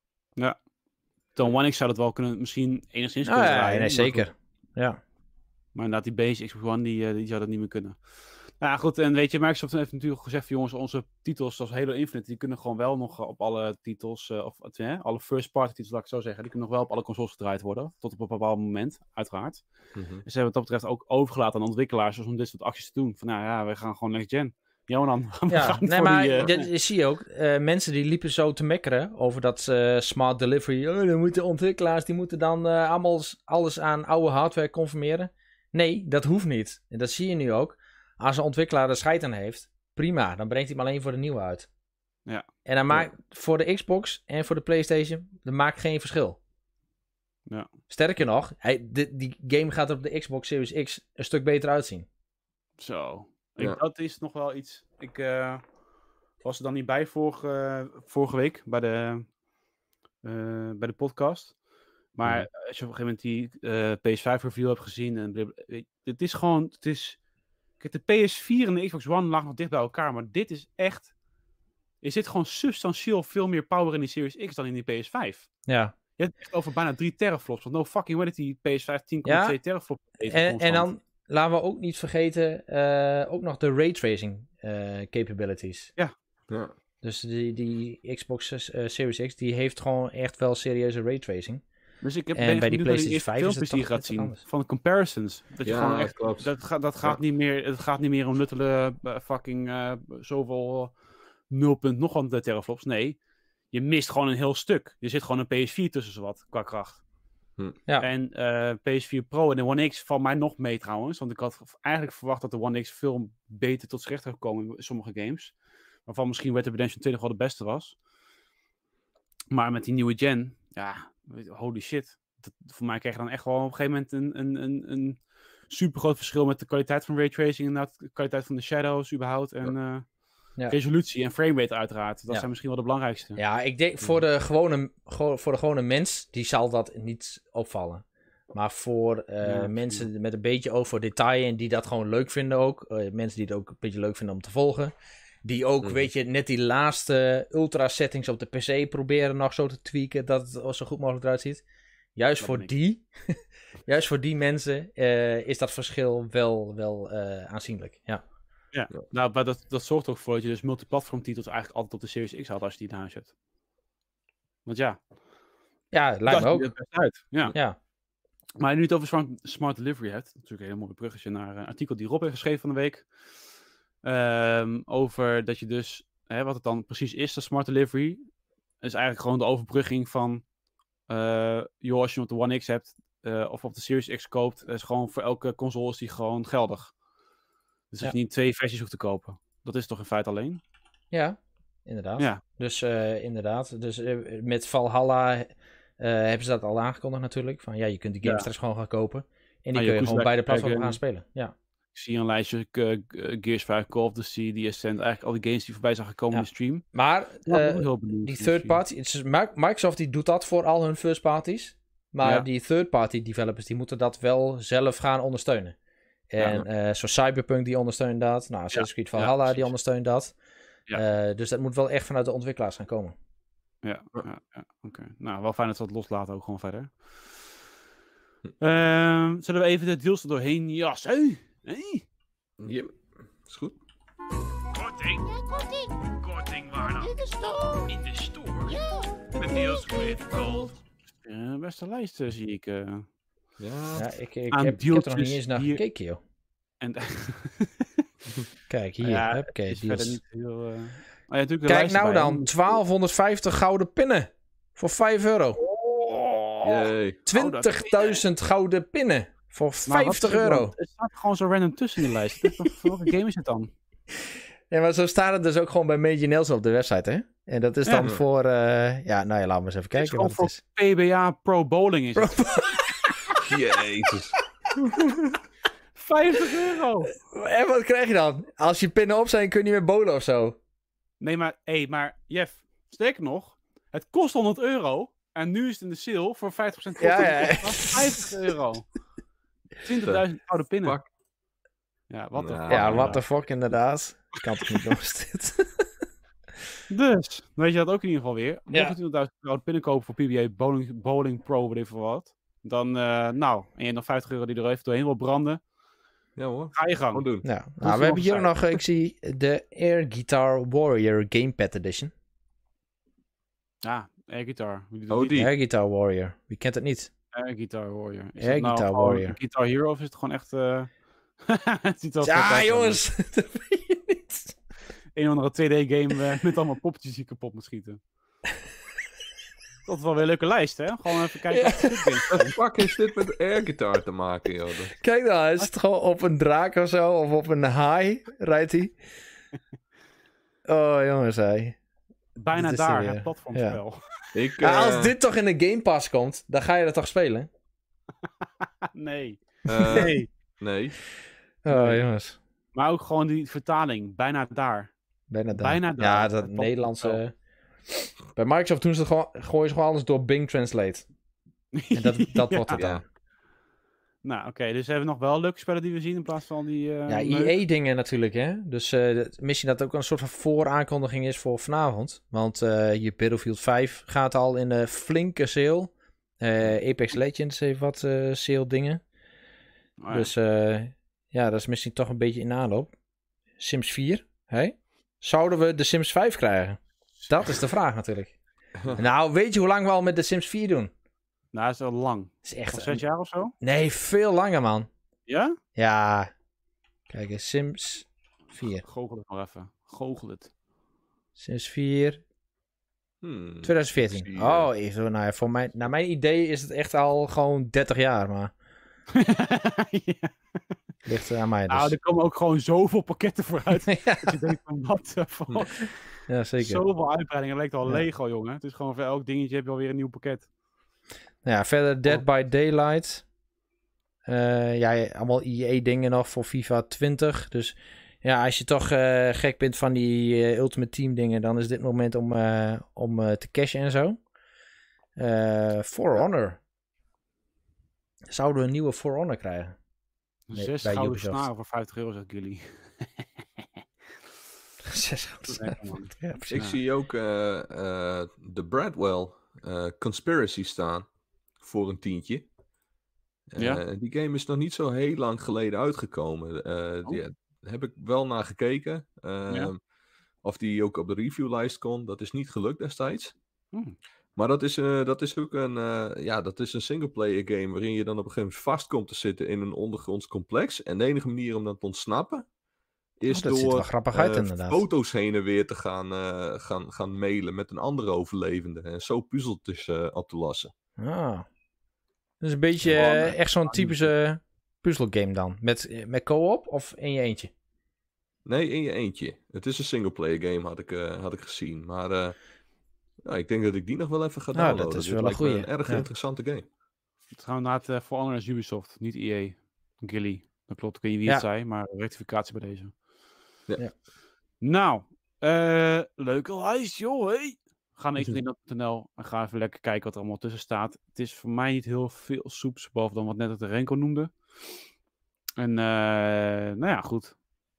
Ja. Dan One X zou dat wel kunnen, misschien enigszins ah, kunnen ja, draaien. Nee, zeker. Ja. Maar inderdaad, die base Xbox One, die, die zou dat niet meer kunnen. Nou ja, goed, en weet je, Microsoft heeft natuurlijk gezegd, jongens, onze titels zoals Halo Infinite, die kunnen gewoon wel nog op alle titels, uh, of uh, alle first-party titels, laat ik zo zeggen, die kunnen nog wel op alle consoles gedraaid worden, tot op een bepaald moment, uiteraard. Mm-hmm. Dus ze hebben wat dat betreft ook overgelaten aan ontwikkelaars om dit soort acties te doen. Van nou ja, we gaan gewoon next gen. Johan, ja, nee, maar die, uh... dat zie je ook. Uh, mensen die liepen zo te mekkeren over dat uh, smart delivery. Oh, dan moeten ontwikkelaars, die moeten dan uh, allemaal alles aan oude hardware conformeren. Nee, dat hoeft niet. En dat zie je nu ook. Als een ontwikkelaar er scheid aan heeft, prima. Dan brengt hij hem alleen voor de nieuwe uit. Ja. En dan maakt ja. voor de Xbox en voor de PlayStation, dat maakt geen verschil. Ja. Sterker nog, hij, de, die game gaat er op de Xbox Series X een stuk beter uitzien. Zo. Ja. Ik, dat is nog wel iets. Ik uh, was er dan niet bij vorige, uh, vorige week bij de, uh, bij de podcast. Maar ja. als je op een gegeven moment die uh, P S vijf review hebt gezien. En het is gewoon. Het is, kijk, de P S vier en de Xbox One lagen nog dicht bij elkaar. Maar dit is echt. Er zit gewoon substantieel veel meer power in die Series X dan in die P S vijf. Ja. Je hebt echt over bijna drie teraflops. Want no fucking way dat die P S vijf tien komma twee ja. teraflops heeft. En, en dan laten we ook niet vergeten, uh, ook nog de raytracing uh, capabilities. Ja. ja. Dus die, die Xbox uh, Series X, die heeft gewoon echt wel serieuze raytracing. Dus ik heb en bij die PlayStation vijf is het die gaat zien anders. Van de comparisons. Dat je ja, gewoon echt, klopt. Dat, dat, dat gaat ja. niet meer, het gaat niet meer om nuttele uh, fucking uh, zoveel nul punt nog aan de teraflops. Nee, je mist gewoon een heel stuk. Je zit gewoon een P S vier tussen zowat qua kracht. Hm. Ja. En uh, P S vier Pro en de One X valt mij nog mee trouwens. Want ik had eigenlijk verwacht dat de One X veel beter tot z'n recht zou komen in sommige games. Waarvan misschien Red Dead Redemption twee nog wel de beste was. Maar met die nieuwe gen, ja, holy shit. Dat, voor mij kreeg je dan echt wel op een gegeven moment een, een, een, een super groot verschil met de kwaliteit van raytracing. Inderdaad, de kwaliteit van de shadows überhaupt. En uh, ja. resolutie en framerate uiteraard. Dat ja. zijn misschien wel de belangrijkste. Ja, ik denk voor de gewone, voor de gewone mens, die zal dat niet opvallen. Maar voor uh, ja, mensen ja. met een beetje oog voor detail en die dat gewoon leuk vinden ook. Uh, mensen die het ook een beetje leuk vinden om te volgen. Die ook, mm. weet je, net die laatste ultra settings op de P C proberen nog zo te tweaken dat het zo goed mogelijk eruit ziet. Juist dat voor die, juist voor die mensen uh, is dat verschil wel, wel uh, aanzienlijk. Ja, ja. Nou, maar dat, dat zorgt ook voor dat je dus multiplatform titels eigenlijk altijd op de Series X had als je die in huis hebt. Want ja. Ja, het lijkt me ook. Het uit. Ja. ja. Maar nu het over smart, smart delivery hebt, natuurlijk een heel mooi bruggetje naar een artikel die Rob heeft geschreven van de week. Um, over dat je dus, hè, wat het dan precies is, de smart delivery, is eigenlijk gewoon de overbrugging van, uh, joh, als je op de One X hebt, uh, of op de Series X koopt, is gewoon voor elke console is die gewoon geldig. Dus dat ja. je niet twee versies hoeft te kopen. Dat is toch in feite alleen? Ja, inderdaad. Ja. Dus uh, inderdaad, dus uh, met Valhalla uh, hebben ze dat al aangekondigd natuurlijk, van ja, je kunt die games ja. straks gewoon gaan kopen. En die ah, kun je gewoon bij de platform gaan spelen. Ja. Ik zie een lijstje uh, Gears vijf, Call of Duty, die Ascent, eigenlijk al die games die voorbij zijn gekomen ja. in de stream. Maar uh, die third party, Microsoft die doet dat voor al hun first parties. Maar ja. die third party developers die moeten dat wel zelf gaan ondersteunen. En ja. uh, zo Cyberpunk die ondersteunt dat. Nou, Assassin's Creed Valhalla ja, die ondersteunt dat. Ja. Uh, dus dat moet wel echt vanuit de ontwikkelaars gaan komen. Ja, ja, ja oké. Okay. Nou, wel fijn dat we het loslaten ook gewoon verder. Uh, zullen we even de deals er doorheen jassen? Hey. Ja, is goed. Korting? Ja, korting. Korting waar dan? In de store. In de store? Ja. Met deals with gold. Uh, beste lijst uh, zie ik. Uh, ja, ja, ik, ik, heb, ik heb er nog niet eens naar hier... gekeken, joh. En Kijk, hier. Ja, heb ik is verder niet heel... Uh... Oh, ja, Kijk nou dan, twaalfhonderdvijftig gouden pinnen. Voor vijf euro. Oh, twintigduizend gouden pinnen. Voor vijftig euro. Het staat gewoon zo random tussen in de lijst. Welke game is het dan? Ja, maar zo staat het dus ook gewoon bij Major Nelson op de website, hè? En dat is dan ja. voor... Uh... Ja, nou ja, laten we eens even kijken wat het is. P B A Pro Bowling is Pro... Jezus. vijftig euro. En wat krijg je dan? Als je pinnen op zijn, kun je niet meer bowlen of zo. Nee, maar... Hé, hey, maar Jeff, sterker nog. Het kost honderd euro. En nu is het in de sale voor vijftig procent korting. Ja, ja, ja. vijftig euro. twintigduizend oude pinnen. Fuck. Ja, wat de fuck. Ja, what the fuck inderdaad. Ik kan het niet doen. Dus, weet je dat ook in ieder geval weer. Mocht je twintigduizend oude pinnen kopen voor P B A Bowling, Bowling Pro, weet even wat. Dan, uh, nou, en je hebt nog vijftig euro die er even doorheen wil branden. Ja hoor. Ga je gang. doen. Ja. Nou, we hebben hier nog, ik zie de Air Guitar Warrior Gamepad Edition. Ja, Air Guitar. Oh, die. Air Guitar Warrior. Wie kent het niet? Air Guitar Warrior. Is Air nou Guitar Warrior. Guitar Hero of is het gewoon echt... Uh... het ziet wel ja, jongens. Dat weet je niet. een of andere twee D-game uh, met allemaal poppetjes die kapot moet schieten. Dat is wel weer een leuke lijst, hè? Gewoon even kijken. Wat de fuck is dit met air guitar te maken, joh? Kijk nou, is het gewoon op een draak of zo, of op een haai rijdt hij. Oh, jongens, hij. Bijna daar, het platformspel. Ja. Ik, uh... ja, als dit toch in de Game Pass komt, dan ga je dat toch spelen? nee. Uh, nee. Nee. Oh, nee. Jongens. Maar ook gewoon die vertaling, bijna daar. Bijna daar. Bijna daar. Ja, dat Nederlandse... Bij Microsoft doen ze het gewoon, gooien ze gewoon alles door Bing Translate. En dat, dat ja. wordt het dan. Ja. Nou, oké. Okay, dus hebben we nog wel leuke spellen die we zien in plaats van die... Uh, ja, E A-dingen natuurlijk, hè. Dus uh, misschien dat het ook een soort van vooraankondiging is voor vanavond. Want uh, je Battlefield vijf gaat al in een flinke sale. Uh, Apex Legends heeft wat uh, sale dingen. Oh, ja. Dus uh, ja, dat is misschien toch een beetje in aanloop. Sims vier, hè? Zouden we de Sims vijf krijgen? Dat is de vraag natuurlijk. Nou, weet je hoe lang we al met de Sims vier doen? Nou, dat is al lang. Dat is echt... Al zes jaar of zo? Nee, veel langer, man. Ja? Ja. Kijk eens, Sims vier. Google het maar even. Google het. Sims vier. Hmm, twintig veertien. Zie, oh, even, nou ja, voor mijn, naar mijn idee is het echt al gewoon dertig jaar, maar... ja. Ligt aan mij dus. Nou, er komen ook gewoon zoveel pakketten vooruit. ja. Dat je denkt van, wat de fuck? Ja, zeker. Zoveel uitbreidingen. Het lijkt wel ja. Lego, jongen. Het is gewoon voor elk dingetje heb je alweer een nieuw pakket. Ja, verder Dead oh. by Daylight. Uh, ja, allemaal E A-dingen nog voor FIFA twintig. Dus ja, als je toch uh, gek bent van die uh, Ultimate Team dingen, dan is dit moment om, uh, om uh, te cashen en zo. Uh, For Honor. Zouden we een nieuwe For Honor krijgen? Nee, Zes gouden snaren voor vijftig euro, zegt jullie. Zes gouden snaren. Ja, ik zie ook uh, uh, de Bradwell uh, Conspiracy staan voor een tientje. Uh, ja? Die game is nog niet zo heel lang geleden uitgekomen. Uh, oh. die, daar heb ik wel naar gekeken. Uh, ja. Of die ook op de reviewlijst kon. Dat is niet gelukt destijds. Hmm. Maar dat is, uh, dat is ook een, uh, ja, dat is een singleplayer game waarin je dan op een gegeven moment vast komt te zitten in een ondergronds complex. En de enige manier om dat te ontsnappen is oh, door uit, uh, foto's heen en weer te gaan, uh, gaan, gaan mailen met een andere overlevende. En zo puzzeltjes uh, op te lossen. Ah. Dus een beetje uh, echt zo'n typische puzzelgame dan. Met, met co-op of in je eentje? Nee, in je eentje. Het is een singleplayer game, had ik, uh, had ik gezien. Maar... Uh, Ja, ik denk dat ik die nog wel even ga downloaden. Nou, dat is wel een goeie. Een erg ja. interessante game. Het gaat inderdaad uh, voor anderen als Ubisoft, niet E A. Gilly. Dat klopt, ik weet niet wie ja. het zei, maar rectificatie bij deze. Ja. Ja. Nou, uh, leuke lijst, joh, hey. Ga naar xbox punt n l en ga even lekker kijken wat er allemaal tussen staat. Het is voor mij niet heel veel soeps, behalve dan wat net het Renko noemde. En, uh, nou ja, goed.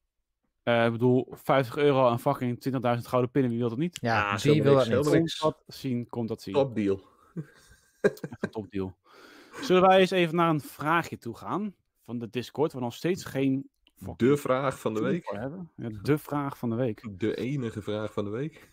Uh, ik bedoel, vijftig euro en fucking twintigduizend gouden pinnen, wie wil dat niet? Ja, ja wie wil dat niet? Komt dat zien, komt dat zien. Top deal. Echt een top deal. Zullen wij eens even naar een vraagje toe gaan van de Discord, waar we nog steeds geen... De vraag van de week. Hebben. Ja, de vraag van de week. De enige vraag van de week.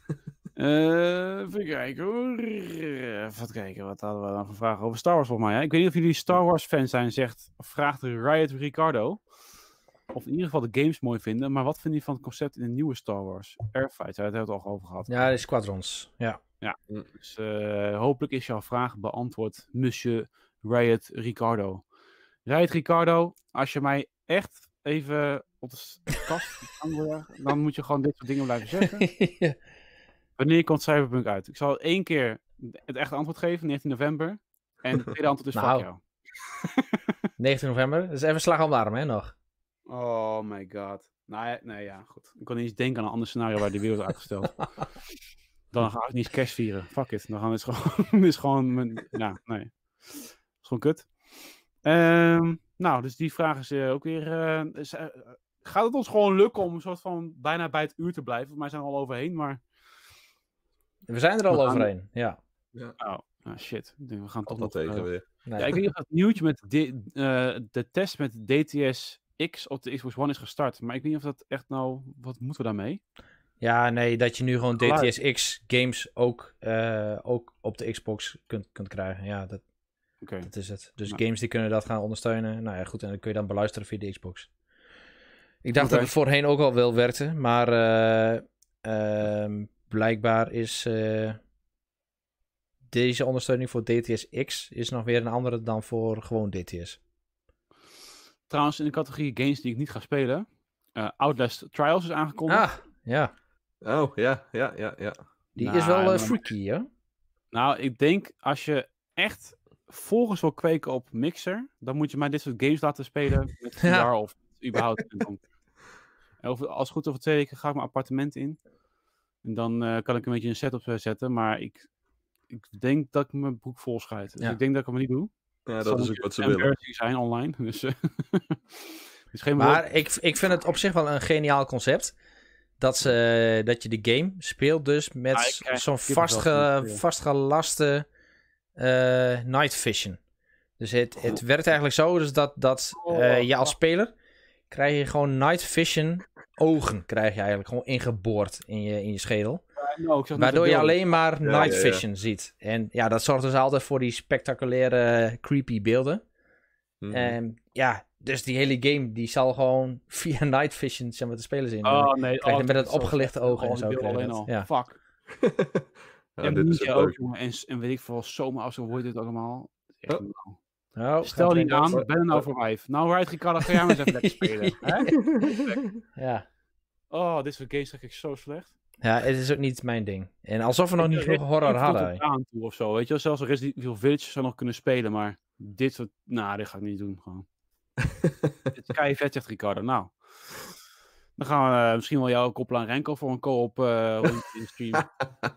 uh, even kijken hoor. Even kijken, wat hadden we dan voor vragen over Star Wars volgens mij. Hè? Ik weet niet of jullie Star Wars fans zijn, zegt, vraagt Riot Ricardo. Of in ieder geval de games mooi vinden. Maar wat vind je van het concept in de nieuwe Star Wars? Airfights, daar hebben we het al over gehad. Ja, de squadrons. Ja. Ja, dus uh, hopelijk is jouw vraag beantwoord, monsieur Riot Ricardo. Riot Ricardo, als je mij echt even op de kast kan, dan moet je gewoon dit soort dingen blijven zeggen. ja. Wanneer komt Cyberpunk uit? Ik zal één keer het echte antwoord geven, negentien november. En het tweede antwoord is nou. Fuck jou. negentien november? Dat is even slag om de arm, hè, nog? Oh my god. Nee, nee, ja, goed. Ik kon niet eens denken aan een ander scenario waar de wereld is uitgesteld. Dan ga ik niet eens kerst vieren. Fuck it. Dan gaan we het gewoon... is gewoon mijn, ja, nee. is gewoon kut. Um, nou, dus die vraag is uh, ook weer... Uh, is, uh, gaat het ons gewoon lukken om een soort van bijna bij het uur te blijven? Voor mij zijn we al overheen, maar... We zijn er al we overheen, gaan... ja. ja. Oh, oh, shit. Ik denk, we gaan toch nog tegen uh, weer. Nee. Ja, ik weet niet of dat nieuwtje met de, uh, de test met D T S X op de Xbox One is gestart. Maar ik weet niet of dat echt nou... Wat moeten we daarmee? Ja, nee, dat je nu gewoon D T S X games ook, uh, ook op de Xbox kunt, kunt krijgen. Ja, dat, okay. dat is het. Dus nou. Games die kunnen dat gaan ondersteunen. Nou ja, goed, en dan kun je dan beluisteren via de Xbox. Ik dacht okay. dat het voorheen ook al wel werkte, maar uh, Um, blijkbaar is uh, deze ondersteuning voor D T S X is nog weer een andere dan voor gewoon D T S. Trouwens, in de categorie games die ik niet ga spelen, uh, Outlast Trials is aangekondigd. Ah, ja. Oh, ja, ja, ja, ja. Die nou, is wel uh, freaky, hè? Nou, ik denk, als je echt volgens wil kweken op Mixer, dan moet je mij dit soort games laten spelen met V R ja. of überhaupt. Over, als het goed over twee weken ga ik mijn appartement in. En dan uh, kan ik een beetje een setup zetten, maar ik, ik denk dat ik mijn broek vol schijt. Dus ja. ik denk dat ik hem niet doe. Ja, dat is ook wat ze willen. Zijn online, dus... Uh, dus geen maar ik, ik vind het op zich wel een geniaal concept. Dat, ze, dat je de game speelt dus met ah, zo'n vastge, vastgelaste uh, night vision. Dus het, het werkt eigenlijk zo dus dat, dat uh, je als speler krijg je gewoon night vision ogen krijg je eigenlijk gewoon ingeboord in je, in je schedel. Ja, no, waardoor je alleen maar ja, night vision ja, ja. ziet. En ja, dat zorgt dus altijd voor die spectaculaire creepy beelden. Mm-hmm. En ja, dus die hele game die zal gewoon via night vision zeg maar, te spelen zijn. Oh nee. Krijg je oh, met het opgelichte ogen en zo. Alleen al. Ja. Fuck. ja, en dit is ook, jongen. En, en weet ik veel, zomaar als hoe wordt dit allemaal. Echt oh. Oh, stel niet aan, ben er nou voor wijf. Nou, right, Ricardo, ga jij maar eens even lekker spelen. Hè? Ja. Oh, dit soort games zeg ik zo slecht. Ja, het is ook niet mijn ding. En alsof we nog niet genoeg horror hadden. Aan toe of zo, weet je, zelfs Resident Evil Village zou nog kunnen spelen, maar dit soort, nou, dit ga ik niet doen, gewoon. Dit is kei vet, zegt Ricardo. Nou, dan gaan we uh, misschien wel jou koppelen aan Renko voor een co-op uh, rondje in de stream.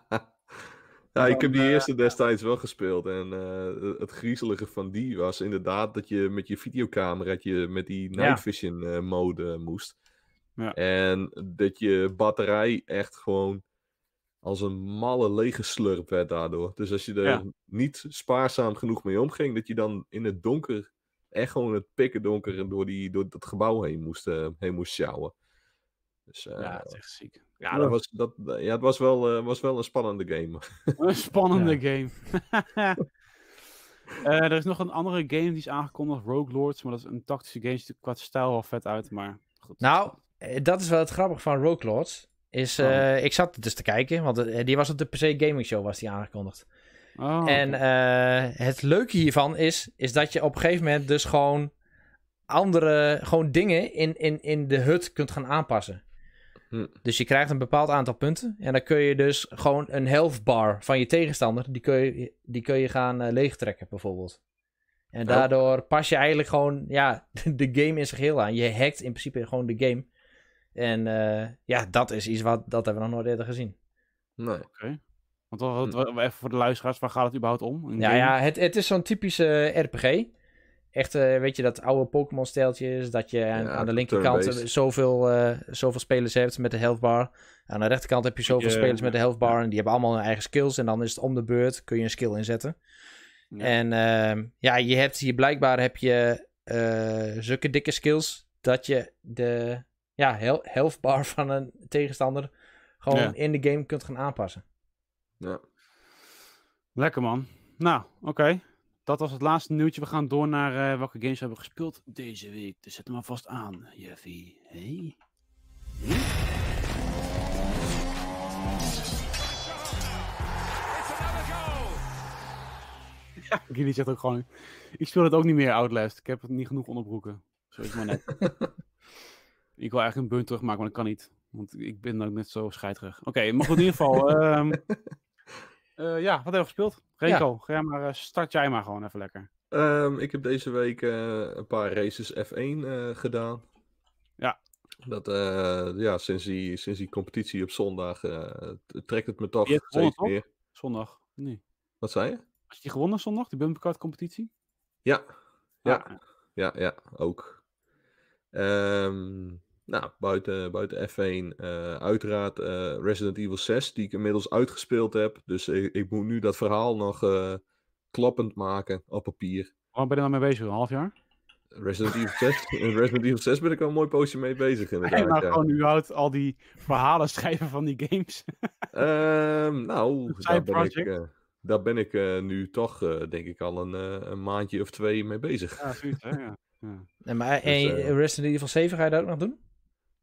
Ja, ik heb die eerste destijds wel gespeeld en uh, het griezelige van die was inderdaad dat je met je videocameraatje met die night vision uh, mode moest. Ja. En dat je batterij echt gewoon als een malle lege slurp werd daardoor. Dus als je er ja. niet spaarzaam genoeg mee omging, dat je dan in het donker echt gewoon het pikken donker door, die, door dat gebouw heen moest, uh, heen moest sjouwen. Dus, uh, ja, het is echt ziek. Ja, dat was, dat, ja het was wel, uh, was wel een spannende game. Een spannende ja. game. uh, er is nog een andere game die is aangekondigd, Rogue Lords, maar dat is een tactische game, ziet er qua stijl wel vet uit, maar goed. Nou, dat is wel het grappige van Rogue Lords. Is, uh, oh. Ik zat dus te kijken, want uh, die was op de P C Gaming Show was die aangekondigd. Oh, en uh, het leuke hiervan is, is dat je op een gegeven moment dus gewoon andere gewoon dingen in, in, in de hut kunt gaan aanpassen. Hm. Dus je krijgt een bepaald aantal punten. En dan kun je dus gewoon een health bar van je tegenstander, die kun je, die kun je gaan uh, leegtrekken bijvoorbeeld. En daardoor pas je eigenlijk gewoon ja, de game in zijn geheel aan. Je hackt in principe gewoon de game. En uh, ja, dat is iets wat dat hebben we nog nooit eerder gezien. Nee. Oké. Okay. Want wat, wat, wat, even voor de luisteraars, waar gaat het überhaupt om? Ja, ja het, het is zo'n typische R P G. Echt, uh, weet je, dat oude Pokémon-steltje is dat je aan, ja, aan de linkerkant zoveel, uh, zoveel spelers hebt met de health bar. Aan de rechterkant heb je zoveel je, spelers met de health bar. Ja. En die hebben allemaal hun eigen skills. En dan is het om de beurt, kun je een skill inzetten. Ja. En uh, ja, je hebt hier blijkbaar heb je uh, zulke dikke skills dat je de ja, health bar van een tegenstander gewoon ja. in de game kunt gaan aanpassen. Ja. Lekker man. Nou, oké. Okay. Dat was het laatste nieuwtje. We gaan door naar uh, welke games we hebben gespeeld deze week. Dus zet hem maar vast aan, Jeffy. Hey. Hm? Ja, Gilly zegt ook gewoon... Ik speel het ook niet meer, Outlast. Ik heb het niet genoeg onderbroeken. Zo is het maar net. Ik wil eigenlijk een burn terugmaken, maar dat kan niet. Want ik ben ook net zo scheiterig. Oké, okay, maar goed, in ieder geval... Um, uh, ja, wat hebben we gespeeld? Renko, ja. ga jij maar, uh, start jij maar gewoon even lekker. Um, ik heb deze week uh, een paar races F één uh, gedaan. Ja. Dat, uh, ja, sinds die, sinds die competitie op zondag uh, trekt het me toch steeds meer. Zondag? Nee. Wat zei je? Had je die gewonnen zondag, die bumpercard competitie? Ja. Ja. Ah. Ja, ja, ook. Um, nou, buiten, buiten F één, uh, uiteraard uh, Resident Evil zes, die ik inmiddels uitgespeeld heb. Dus ik, ik moet nu dat verhaal nog uh, kloppend maken op papier. Waar ben je dan mee bezig? Een half jaar? Resident Evil zes, Resident Evil zes ben ik al een mooi poosje mee bezig inderdaad. Hey, maar ja. gewoon überhaupt al die verhalen schrijven van die games. um, nou, daar ben, ik, uh, daar ben ik uh, nu toch, uh, denk ik, al een, uh, een maandje of twee mee bezig. Ja, zoiets, hè? Ja. Ja. Nee, maar en uh, Resident Evil zeven, ga je dat ook nog doen?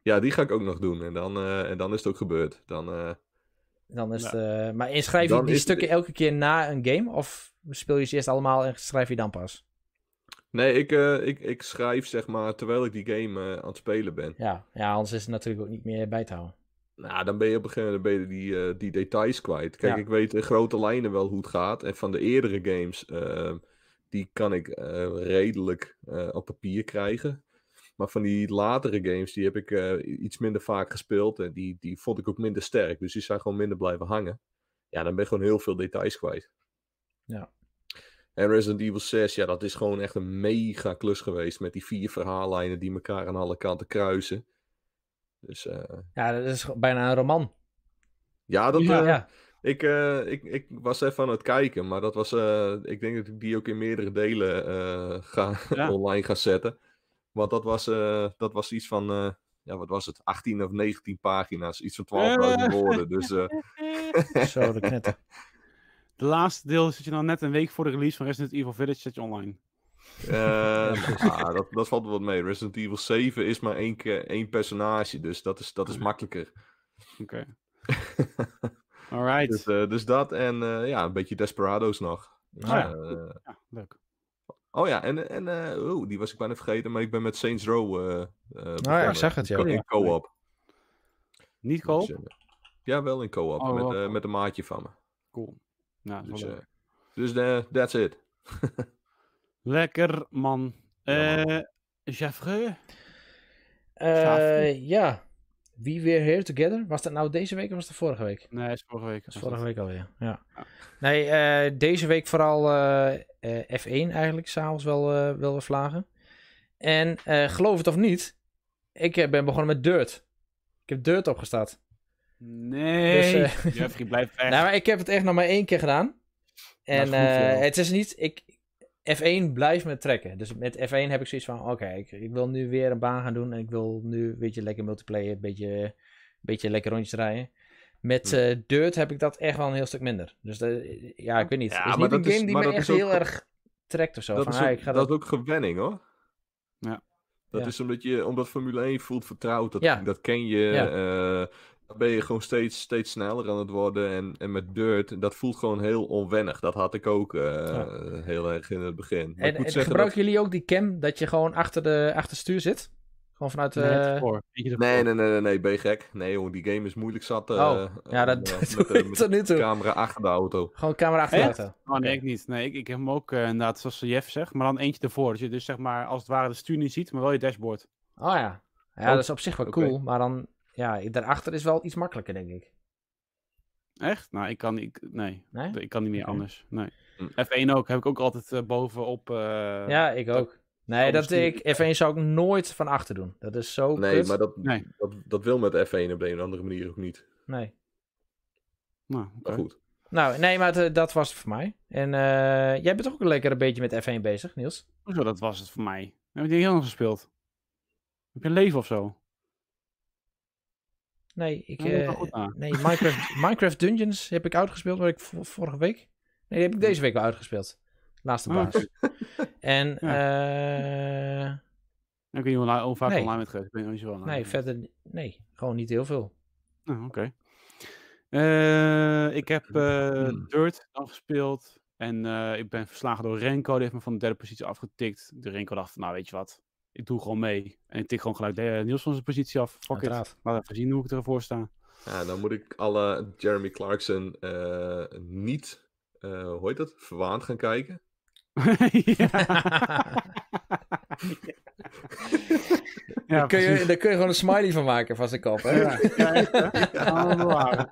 Ja, die ga ik ook nog doen. En dan, uh, en dan is het ook gebeurd. Dan, uh... dan is ja. het, uh... Maar inschrijf je die stukken het... elke keer na een game? Of speel je ze eerst allemaal en schrijf je dan pas? Nee, ik, uh, ik, ik schrijf zeg maar terwijl ik die game uh, aan het spelen ben. Ja, ja, anders is het natuurlijk ook niet meer bij te houden. Nou, dan ben je op een gegeven moment ben je die, uh, die details kwijt. Kijk, ja. ik weet in grote lijnen wel hoe het gaat. En van de eerdere games, uh, die kan ik uh, redelijk uh, op papier krijgen. Maar van die latere games, die heb ik uh, iets minder vaak gespeeld. En die, die vond ik ook minder sterk. Dus die zijn gewoon minder blijven hangen. Ja, dan ben je gewoon heel veel details kwijt. Ja. En Resident Evil zes, ja, dat is gewoon echt een mega klus geweest. Met die vier verhaallijnen die elkaar aan alle kanten kruisen. Dus, uh... ja, dat is bijna een roman. Ja, dat... Ja, uh, ja. Ik, uh, ik, ik was even aan het kijken, maar dat was... Uh, ik denk dat ik die ook in meerdere delen uh, ga, ja. online ga zetten. Want dat was, uh, dat was iets van... Uh, ja, wat was het? achttien of negentien pagina's. Iets van twaalfduizend woorden. Dus... Uh... Zo, de knetter. De laatste deel zit je dan net een week voor de release van Resident Evil Village zet je online. Uh, ja, dat, dat valt wel wat mee. Resident Evil zeven is maar één, keer, één personage, dus dat is, dat is makkelijker. Oké. Okay. Alright. Dus, uh, dus dat en uh, ja, een beetje Desperados nog. Dus, oh, ja. Uh, ja, leuk. Oh ja, en, en uh, oh, die was ik bijna vergeten, maar ik ben met Saints Row uh, uh, oh ja, ik zag het, ja. In co-op. Niet co-op? Dus, uh, ja, wel in co-op, oh, met, uh, met een maatje van me. Cool. Nou, dus, uh, dus uh, that's it. Lekker, man. Ja, man. Uh, Jeffrey? Uh, ja. Wie weer Here Together? Was dat nou deze week of was dat vorige week? Nee, het is vorige week. Dat is vorige week alweer, ja. ja. Nee, uh, deze week vooral uh, uh, F één eigenlijk, s'avonds wel, uh, wel vlagen. En uh, geloof het of niet, ik uh, ben begonnen met Dirt. Ik heb Dirt opgestart. Nee, dus, uh, Jeffrey, blijf echt. Nou, maar ik heb het echt nog maar één keer gedaan. En uh, het is niet... Ik, F één blijft me trekken. Dus met F één heb ik zoiets van... Oké, okay, ik, ik wil nu weer een baan gaan doen. En ik wil nu een beetje lekker multiplayer. Een beetje, een beetje lekker rondjes rijden. Met uh, Dirt heb ik dat echt wel een heel stuk minder. Dus de, ja, ik weet niet. Het ja, is niet een game is, die me echt heel ook, erg trekt of zo. Dat, van, is, ah, ook, ik ga dat dat... is ook gewenning, hoor. Ja. Dat ja. is omdat je... Omdat Formule één voelt vertrouwd. Dat, ja. dat ken je... Ja. Uh, dan ben je gewoon steeds, steeds sneller aan het worden. En, en met Dirt, dat voelt gewoon heel onwennig. Dat had ik ook uh, ja. heel erg in het begin. Maar en ik moet en zeggen gebruiken dat... jullie ook die cam dat je gewoon achter de achter stuur zit? Gewoon vanuit de... Nee, nee, nee, nee, nee, ben je gek? Nee, jongen, die game is moeilijk zat. Uh, oh, ja, dat uh, met, met, met, met de camera achter de auto. Gewoon camera achter de auto? Oh, nee, okay. ik niet. Nee, ik, ik heb hem ook uh, inderdaad, zoals Jeff zegt, maar dan eentje ervoor. Dus je dus zeg maar, als het ware de stuur niet ziet, maar wel je dashboard. Oh ja. Ja, oh, dat is op zich wel cool, okay. Maar dan... Ja, daarachter is wel iets makkelijker, denk ik. Echt? Nou, ik kan, ik, nee. nee. Ik kan niet meer okay. anders. Nee. F één ook, heb ik ook altijd uh, bovenop. Uh, ja, ik ook. Dat, nee, dat ik, F één zou ik nooit van achter doen. Dat is zo Nee, kut. maar dat, nee. dat, dat wil met F één op de een of andere manier ook niet. Nee. Nou, okay. Maar goed. Nou, nee, maar t- dat was het voor mij. En uh, jij bent toch ook lekker een beetje met F één bezig, Niels? Hoezo, dat was het voor mij. Heb je die heel lang gespeeld? Heb je een leven of zo? Nee, ik, uh, nee Minecraft, Minecraft Dungeons heb ik uitgespeeld, wat ik v- vorige week. Nee, die heb ik deze week wel uitgespeeld. Laatste baas. Oh. En, ja. uh... Ik weet niet hoe, hoe vaak nee. online met geweest. Ik ben niet zo nee, nee, verder, nee, gewoon niet heel veel. Oh, oké. Okay. Uh, ik heb uh, Dirt dan gespeeld. En uh, ik ben verslagen door Renko. Die heeft me van de derde positie afgetikt. De Renko dacht, nou weet je wat. Ik doe gewoon mee. En ik tik gewoon gelijk de Niels van zijn positie af. Fuck it. Laat even zien hoe ik ervoor sta. Ja, dan moet ik alle Jeremy Clarkson uh, niet, uh, hoe heet dat, verwaand gaan kijken. ja. ja, kun je, daar kun je gewoon een smiley van maken van zijn kop, hè? Ja, ja, ja.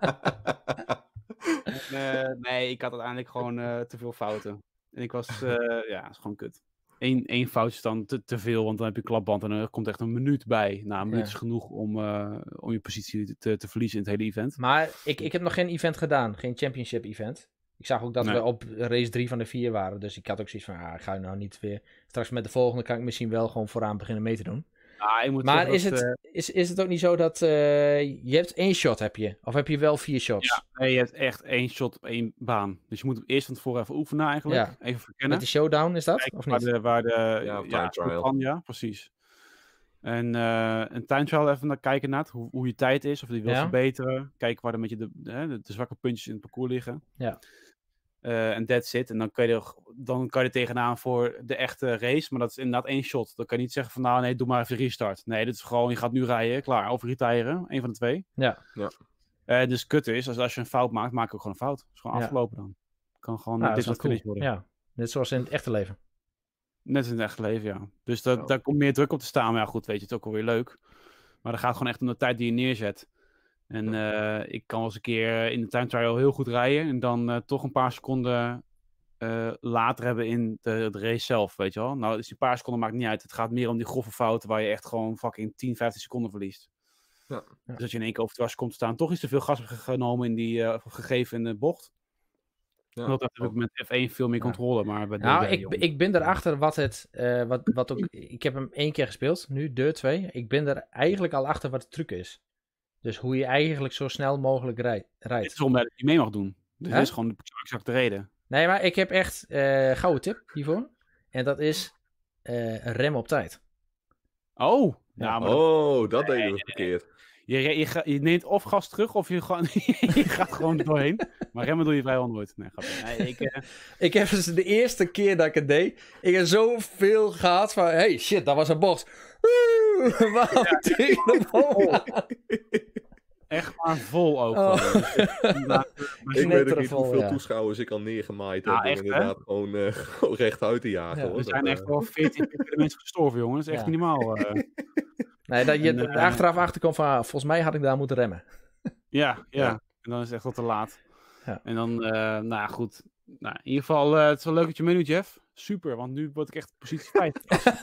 en, uh, nee, ik had uiteindelijk gewoon uh, te veel fouten. En ik was, uh, ja, het is gewoon kut. Eén, één foutje is dan te, te veel, want dan heb je klapband en er komt echt een minuut bij. Nou, een minuut ja. is genoeg om, uh, om je positie te, te verliezen in het hele event. Maar ik, ik heb nog geen event gedaan, geen championship event. Ik zag ook dat nee. we op race drie van de vier waren, dus ik had ook zoiets van, ah, ik ga nou niet weer... Straks met de volgende kan ik misschien wel gewoon vooraan beginnen mee te doen. Ah, je moet maar is, dat, het, uh... is, is het ook niet zo dat uh, je hebt één shot, heb je? Of heb je wel vier shots? Ja, nee, je hebt echt één shot op één baan. Dus je moet eerst van tevoren even oefenen eigenlijk. Ja. Even verkennen. Met de showdown is dat? Kijk, of niet? Waar de, waar de, ja, ja, trial. kan, ja, precies. En uh, een time trial even naar kijken naar hoe, hoe je tijd is, of die wil ja. verbeteren. Kijken waar dan met je de, de, de, de zwakke puntjes in het parcours liggen. Ja. Uh, en that's it. En dan kan, je er, dan kan je er tegenaan voor de echte race. Maar dat is inderdaad één shot. Dan kan je niet zeggen van nou nee, doe maar even restart. Nee, dit is gewoon, je gaat nu rijden, klaar. Of retiren, één van de twee. Ja. ja. Uh, dus kut is, als, als je een fout maakt, maak je ook gewoon een fout. Het is gewoon ja. afgelopen dan. Kan gewoon nou, dit wat cool. worden. Ja, net zoals in het echte leven. Net in het echte leven, ja. Dus dat, oh. daar komt meer druk op te staan. Maar ja, goed, weet je, het is ook alweer leuk. Maar dat gaat gewoon echt om de tijd die je neerzet. En uh, ik kan wel eens een keer in de time trial heel goed rijden. En dan uh, toch een paar seconden uh, later hebben in de, de race zelf, weet je wel. Nou, dus die paar seconden maakt niet uit. Het gaat meer om die grove fouten waar je echt gewoon fucking tien, vijftien seconden verliest. Ja. Dus dat je in één keer over het was komt te staan. Toch is er veel gas genomen in die uh, gegeven in de bocht. Ja, dat heb ik met F één veel meer controle. Ja. Maar bij nou, ik, ik ben erachter wat het... Uh, wat, wat ook, ik heb hem één keer gespeeld, nu deur twee. Ik ben er eigenlijk al achter wat de truc is. Dus hoe je eigenlijk zo snel mogelijk rij, rijdt. Het is omdat je mee mag doen. Dus huh? Dat is gewoon de exacte reden. Nee, maar ik heb echt uh, een gouden tip hiervoor. En dat is uh, rem op tijd. Oh! Ja, maar oh, dat, dat deed je verkeerd. Je, je, je, je neemt of gas terug of je, gewoon, je gaat gewoon er doorheen. Maar remmen doe je vrijwel nooit. Nee, nee, ik, uh... ik heb dus de eerste keer dat ik het deed, ik heb zoveel gehad van, hey shit, dat was een bocht. Waarom ja. tegen de boom? Echt maar vol ook. Oh. Ja, ik weet ook niet vol, hoeveel ja. toeschouwers ik al neergemaaid heb. Nou, echt, inderdaad gewoon, uh, gewoon rechtuit te jagen. Ja, hoor. Er zijn dat, echt wel veertien mensen gestorven, jongens. Dat is echt ja. niet normaal. Uh. Nee, dat je en, uh, achteraf achterkomt van, volgens mij had ik daar moeten remmen. Ja, ja. ja. En dan is het echt wel te laat. Ja. En dan, uh, nou ja, goed. Nou, in ieder geval, uh, het is wel leuk dat je meedoet, Jeff. Super, want nu word ik echt positie vijf.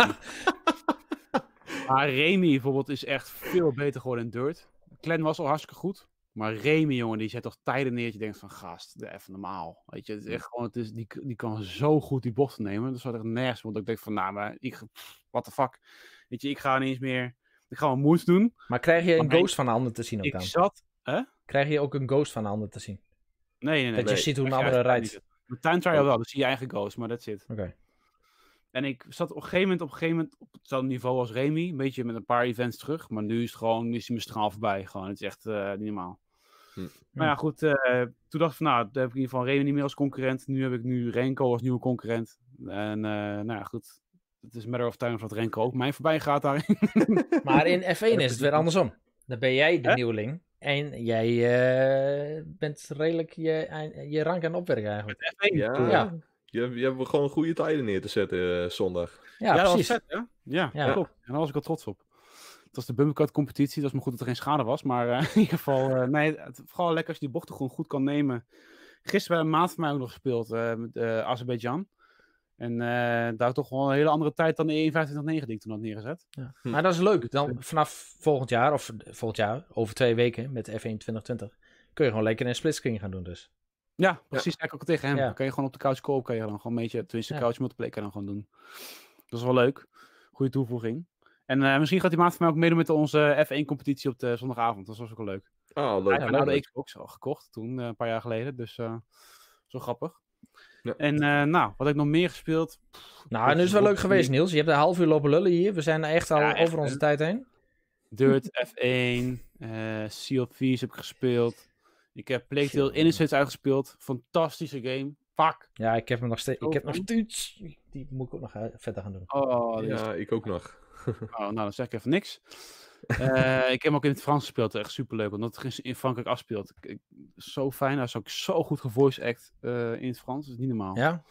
Maar Remy bijvoorbeeld is echt veel beter geworden in Dirt. Clan was al hartstikke goed. Maar Remy, jongen, die zet toch tijden neer dat je denkt van, gast, even normaal. Weet je, het is echt gewoon, het is, die, die kan zo goed die bochten nemen. Dat is echt nergens, want ik denk van, nou, maar ik, what the fuck. Weet je, ik ga niet eens meer, ik ga mijn moves doen. Maar krijg je een maar ghost ik, van de ander te zien ook ik dan? Zat, hè? Krijg je ook een ghost van de ander te zien? Nee, nee, nee. Dat je nee. ziet hoe een andere rijdt. Met time trial wel, dan zie je eigen ghost, maar that's it. Oké. Okay. En ik zat op een gegeven moment op, een gegeven moment op hetzelfde niveau als Remy. Een beetje met een paar events terug. Maar nu is het gewoon, nu is hij mijn straal voorbij. Gewoon, het is echt uh, niet normaal. Hm. Maar ja, goed. Uh, toen dacht ik van, nou, dan heb ik in ieder geval Remy niet meer als concurrent. Nu heb ik nu Renko als nieuwe concurrent. En uh, nou ja, goed. Het is matter of time of dat Renko ook mij voorbij gaat daarin. Maar in F één is het weer andersom. Dan ben jij de Hè? nieuweling. En jij uh, bent redelijk je, je rank aan het opwerken eigenlijk. Met F één? Ja. ja. Je, je hebt gewoon goede tijden neer te zetten uh, zondag. Ja, ja, precies. Dat was vet, hè? Ja, ja. Klopt. En daar was ik al trots op. Het was de Bumpercut competitie. Het was maar goed dat er geen schade was. Maar uh, in ieder geval, uh, nee, het, vooral lekker als je die bochten gewoon goed kan nemen. Gisteren bij een maat van mij ook nog gespeeld uh, met uh, Azerbeidzjan. En uh, daar toch wel een hele andere tijd dan de één vijfentwintig negen die ik toen had neergezet. Ja. Hm. Maar dat is leuk. Dan vanaf volgend jaar, of volgend jaar, over twee weken met F één twintig twintig, kun je gewoon lekker een splitscreen gaan doen dus. Ja, precies. Ja. Ook tegen hem. Ja. Dan kan je gewoon op de couch kopen. Kan je dan gewoon een beetje, tenminste, ja. couch multiplayer kan je dan gewoon doen. Dat is wel leuk. Goede toevoeging. En uh, misschien gaat die maat van mij ook meedoen met onze F één competitie op de zondagavond. Dat was ook wel leuk. Oh, leuk. Ja, we hadden de Xbox al gekocht toen, uh, een paar jaar geleden. Dus uh, zo grappig. Ja. En uh, nou, wat heb ik nog meer gespeeld? Pff, nou, en nu is het wel leuk geweest, Niels. Je hebt een half uur lopen lullen hier. We zijn echt al ja, echt, over onze uh, tijd heen. Dirt, F één, uh, Sea of Thieves heb ik gespeeld. Ik heb Plague Tale Innocence uitgespeeld. Fantastische game. Fuck. Ja, ik heb hem nog steeds. Ik heb nog steeds. Die moet ik ook nog verder gaan doen. Oh, ja, is... ik ook nog. Oh, nou, dan zeg ik even niks. uh, ik heb hem ook in het Frans gespeeld. Echt superleuk. Want dat het in Frankrijk afspeelt. Ik, ik, zo fijn. Hij is ook zo goed gevoice act uh, in het Frans. Dat is niet normaal. Ja.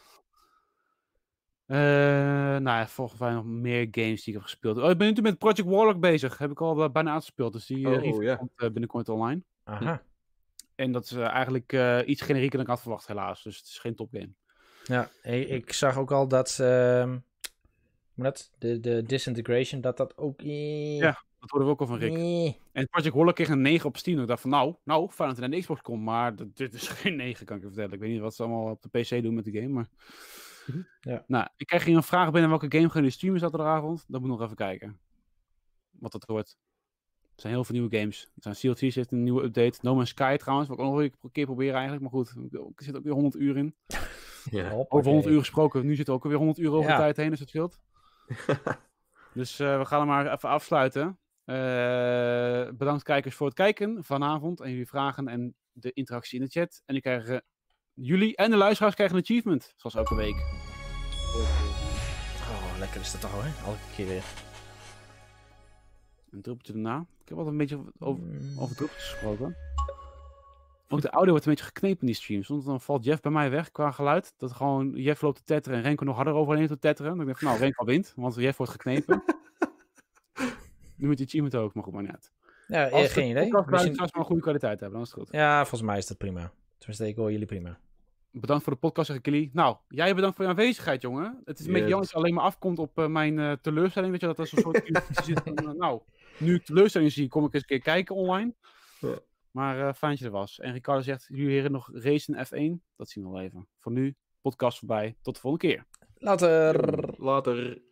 Uh, nou ja, volgens mij nog meer games die ik heb gespeeld. Oh, ik ben nu met Project Warlock bezig. Heb ik al uh, bijna uitgespeeld. Dus die uh, oh, yeah. komt uh, binnenkort online. Aha. En dat is uh, eigenlijk uh, iets generieker dan ik had verwacht, helaas. Dus het is geen topgame. Ja, ik zag ook al dat, uh, dat de, de disintegration, dat dat ook... Uh... Ja, dat hoorden we ook al van Rick. Uh... En Project Warlock kreeg een negen op Steam. Ik dacht van, nou, nou, fijn dat hij naar de Xbox komt. Maar dat, dit is geen negen, kan ik je vertellen. Ik weet niet wat ze allemaal op de P C doen met de game, maar... Ja. Nou, ik krijg hier een vraag binnen welke game gaan jullie streamen zaterdagavond. Dat moet ik nog even kijken. Wat dat wordt. Er zijn heel veel nieuwe games. Er zijn Sea of Thieves heeft een nieuwe update. No Man's Sky trouwens. Wat ik ook nog een keer proberen eigenlijk. Maar goed, er zit ook weer honderd uur in. Ja, over honderd uur gesproken. Nu zit er ook weer honderd uur over ja. de tijd heen. Dus het scheelt. Dus uh, we gaan hem maar even afsluiten. Uh, bedankt kijkers voor het kijken vanavond en jullie vragen en de interactie in de chat. En die krijgen, jullie en de luisteraars krijgen een achievement, zoals elke week. Oh, lekker is dat toch, hè? Elke keer weer. Een druppeltje erna. Ik heb altijd een beetje over, over druppeltjes gesproken. Ook de audio wordt een beetje geknepen in die stream. Soms dan valt Jeff bij mij weg qua geluid. Dat gewoon Jeff loopt te tetteren en Renko nog harder overheen te tetteren. Dan denk ik van, nou, Renko wint, want Jeff wordt geknepen. Nu moet die achievement ook, maar goed, maar net. Ja, Als geen idee. Als we Misschien... maar een goede kwaliteit hebben, dan is het goed. Ja, volgens mij is dat prima. Tenminste, ik hoor jullie prima. Bedankt voor de podcast, zeg ik jullie. Nou, jij bedankt voor je aanwezigheid, jongen. Het is een yes. beetje jammer dat je alleen maar afkomt op uh, mijn uh, teleurstelling. Weet je, dat is een soort... zit van, uh, nou, nu ik teleurstelling zie, kom ik eens een keer kijken online. Ja. Maar uh, fijn dat je er was. En Ricardo zegt, jullie heren nog race in F één? Dat zien we wel even. Voor nu, podcast voorbij. Tot de volgende keer. Later. Later.